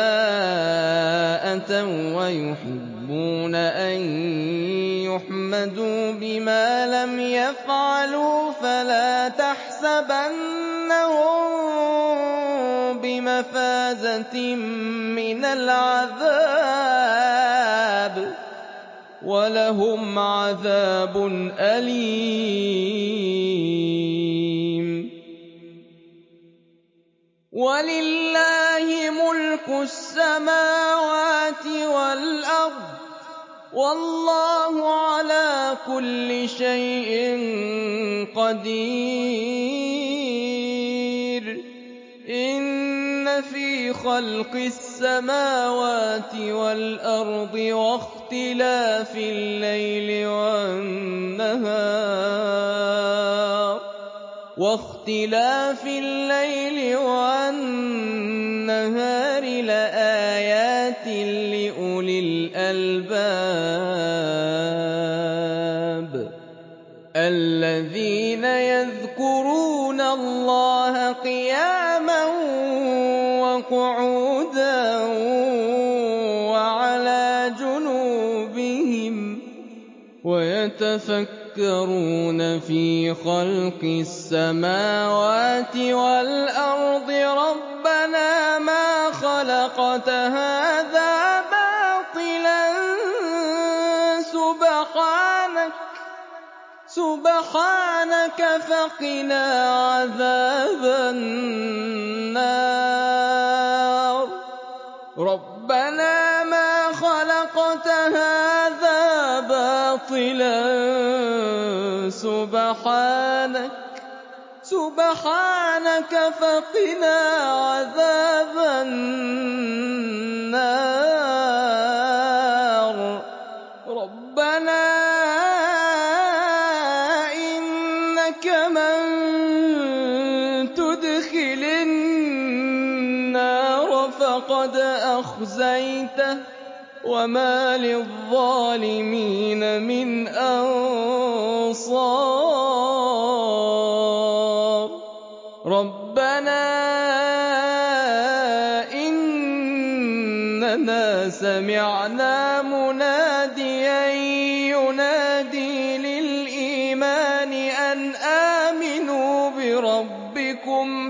أَتَوا وَّيُحِبُّونَ أَن يُحْمَدُوا بِمَا لَمْ يَفْعَلُوا فَلَا تَحْسَبَنَّهُم بِمَفَازَةٍ مِّنَ الْعَذَابِ ۖ وَلَهُمْ عَذَابٌ أَلِيمٌ. وَلِلَّهِ مُلْكُ السَّمَاوَاتِ وَالْأَرْضِ ۚ وَاللَّهُ عَلَىٰ كُلِّ شَيْءٍ قَدِيرٌ. إِنَّ فِي خَلْقِ السَّمَاوَاتِ وَالْأَرْضِ وَاخْتِلَافِ اللَّيْلِ وَالنَّهَارِ وَاخْتِلَافِ اللَّيْلِ وَالنَّهَارِ لَآيَاتٍ لِّأُولِي الْأَلْبَابِ الَّذِينَ يَذْكُرُونَ اللَّهَ قِيَامًا وَقُعُودًا وَعَلَىٰ جُنُوبِهِمْ وَيَتَفَكَّرُونَ فِي خَلْقِ السَّمَاوَاتِ وَالْأَرْضِ رَبَّنَا مَا خَلَقْتَ هَٰذَا بَاطِلًا سُبْحَانَكَ فَقِنَا عَذَابَ النَّارِ. رَبَّنَا مَا خَلَقْتَ هَٰذَا بَاطِلًا سُبْحَانَكَ فَقِنَا عَذَابَ النَّارِ. رَبَّنَا إِنَّكَ مَن تُدْخِلِ النَّارَ فَقَدْ أَخْزَيْتَهُ ۖ وَمَا لِلظَّالِمِينَ مِنْ أَنصَارٍ. رَبَّنَا إِنَّنَا سَمِعْنَا مُنَادِيًا يُنَادِي لِلْإِيمَانِ أَنْ آمِنُوا بِرَبِّكُمْ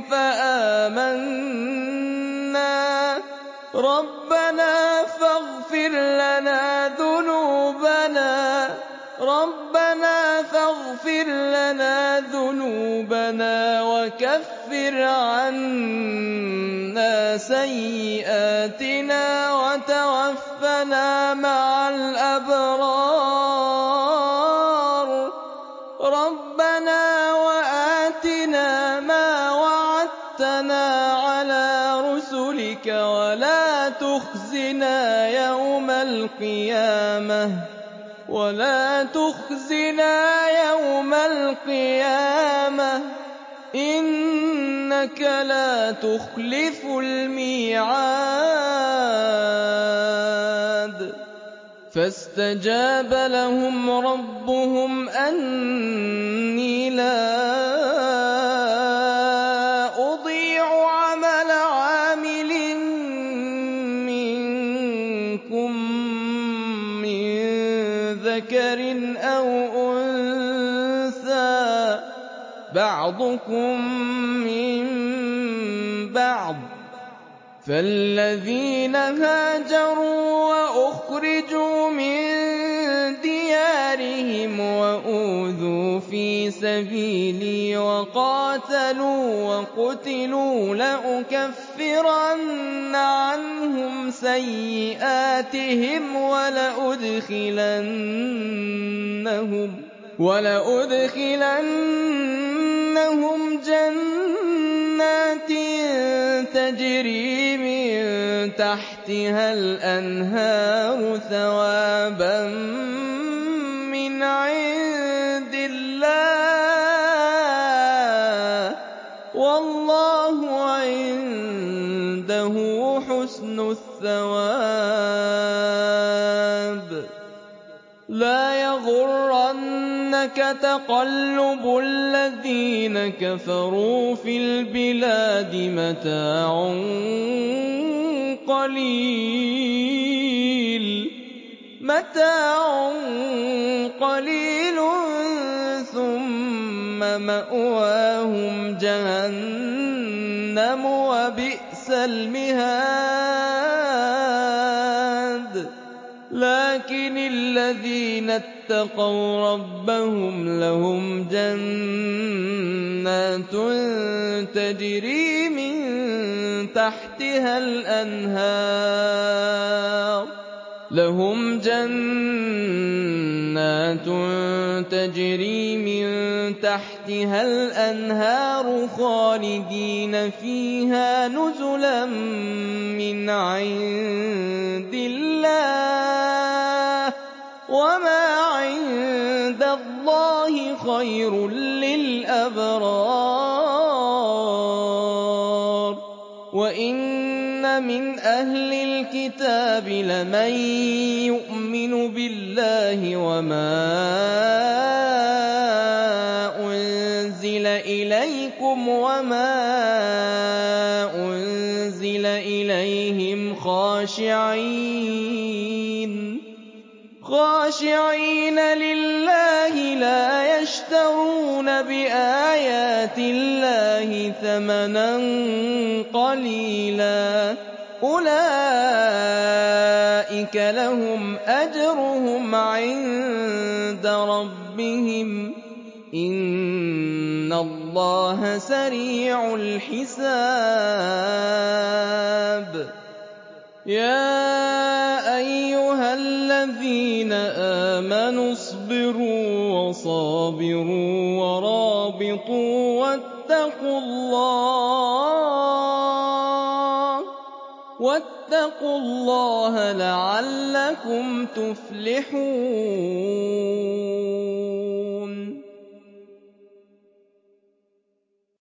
فَآمَنَّا ۚ رَبَّنَا فَاغْفِرْ لَنَا ذُنُوبَنَا وَكَفِّرْ عَنَّا سَيِّئَاتِنَا وَتَوَفَّنَا مَعَ الْأَبْرَارِ. رَبَّنَا وَآتِنَا مَا وَعَدتَّنَا عَلَىٰ رُسُلِكَ وَلَا تُخْزِنَا يَوْمَ الْقِيَامَةِ ۗ إِنَّكَ لَا تُخْلِفُ الْمِيعَادَ. فَاسْتَجَابَ لَهُمْ رَبُّهُمْ أَنِّي لَا أُضِيعُ عَمَلَ عَامِلٍ مِّنكُم مِّن ذَكَرٍ أَوْ أُنثَىٰ ۖ بَعْضُكُم مِّن بَعْضٍ ۖ فَالَّذِينَ هَاجَرُوا وَأُخْرِجُوا مِن دِيَارِهِمْ وَأُوذُوا فِي سَبِيلِي وَقَاتَلُوا وَقُتِلُوا لَأُكَفِّرَنَّ عَنْهُمْ سَيِّئَاتِهِمْ وَلَأُدْخِلَنَّهُمْ جَنَّاتٍ جَنَّاتٍ تَجْرِي مِن تَحْتِهَا الْأَنْهَارُ ثَوَابًا مِّنْ عِندِ اللَّهِ ۗ وَاللَّهُ عِندَهُ حُسْنُ الثَّوَابِ. لَا يَغُرَّنَّكَ تَقَلُّبُ الَّذِينَ كَفَرُوا فِي الْبِلَادِ ۖ مَتَاعٌ قَلِيلٌ مَتَاعٌ قَلِيلٌ ثُمَّ مَأْوَاهُمْ جَهَنَّمُ ۖ وَبِئْسَ الْمِهَادُ. لَٰكِنِ الَّذِينَ اتَّقَوْا رَبَّهُمْ لَهُمْ جَنَّاتٌ تَجْرِي مِن تَحْتِهَا الْأَنْهَارُ لَهُمْ جَنَّاتٌ تَجْرِي مِن تَحْتِهَا الْأَنْهَارُ خَالِدِينَ فِيهَا نُزُلًا مِّنْ عِندِ اللَّهِ ۗ وَمَا عِندَ اللَّهِ خَيْرٌ لِّلْأَبْرَارِ. وَإِنَّ مِنْ أَهْلِ الْكِتَابِ لَمَن يُؤْمِنُ بِاللَّهِ وَمَا أُنزِلَ إِلَيْكُمْ وَمَا أُنزِلَ إِلَيْهِمْ خَاشِعِينَ لِلَّهِ لَا يَشْتَرُونَ بِآيَاتِ اللَّهِ ثَمَنًا قَلِيلًا ۗ أُولَٰئِكَ لَهُمْ أَجْرُهُمْ عِندَ رَبِّهِمْ ۗ إِنَّ اللَّهَ سَرِيعُ الْحِسَابِ. يَا أَيُّهَا الَّذِينَ آمَنُوا اصْبِرُوا وَصَابِرُوا وَرَابِطُوا وَاتَّقُوا اللَّهَ لَعَلَّكُمْ تُفْلِحُونَ.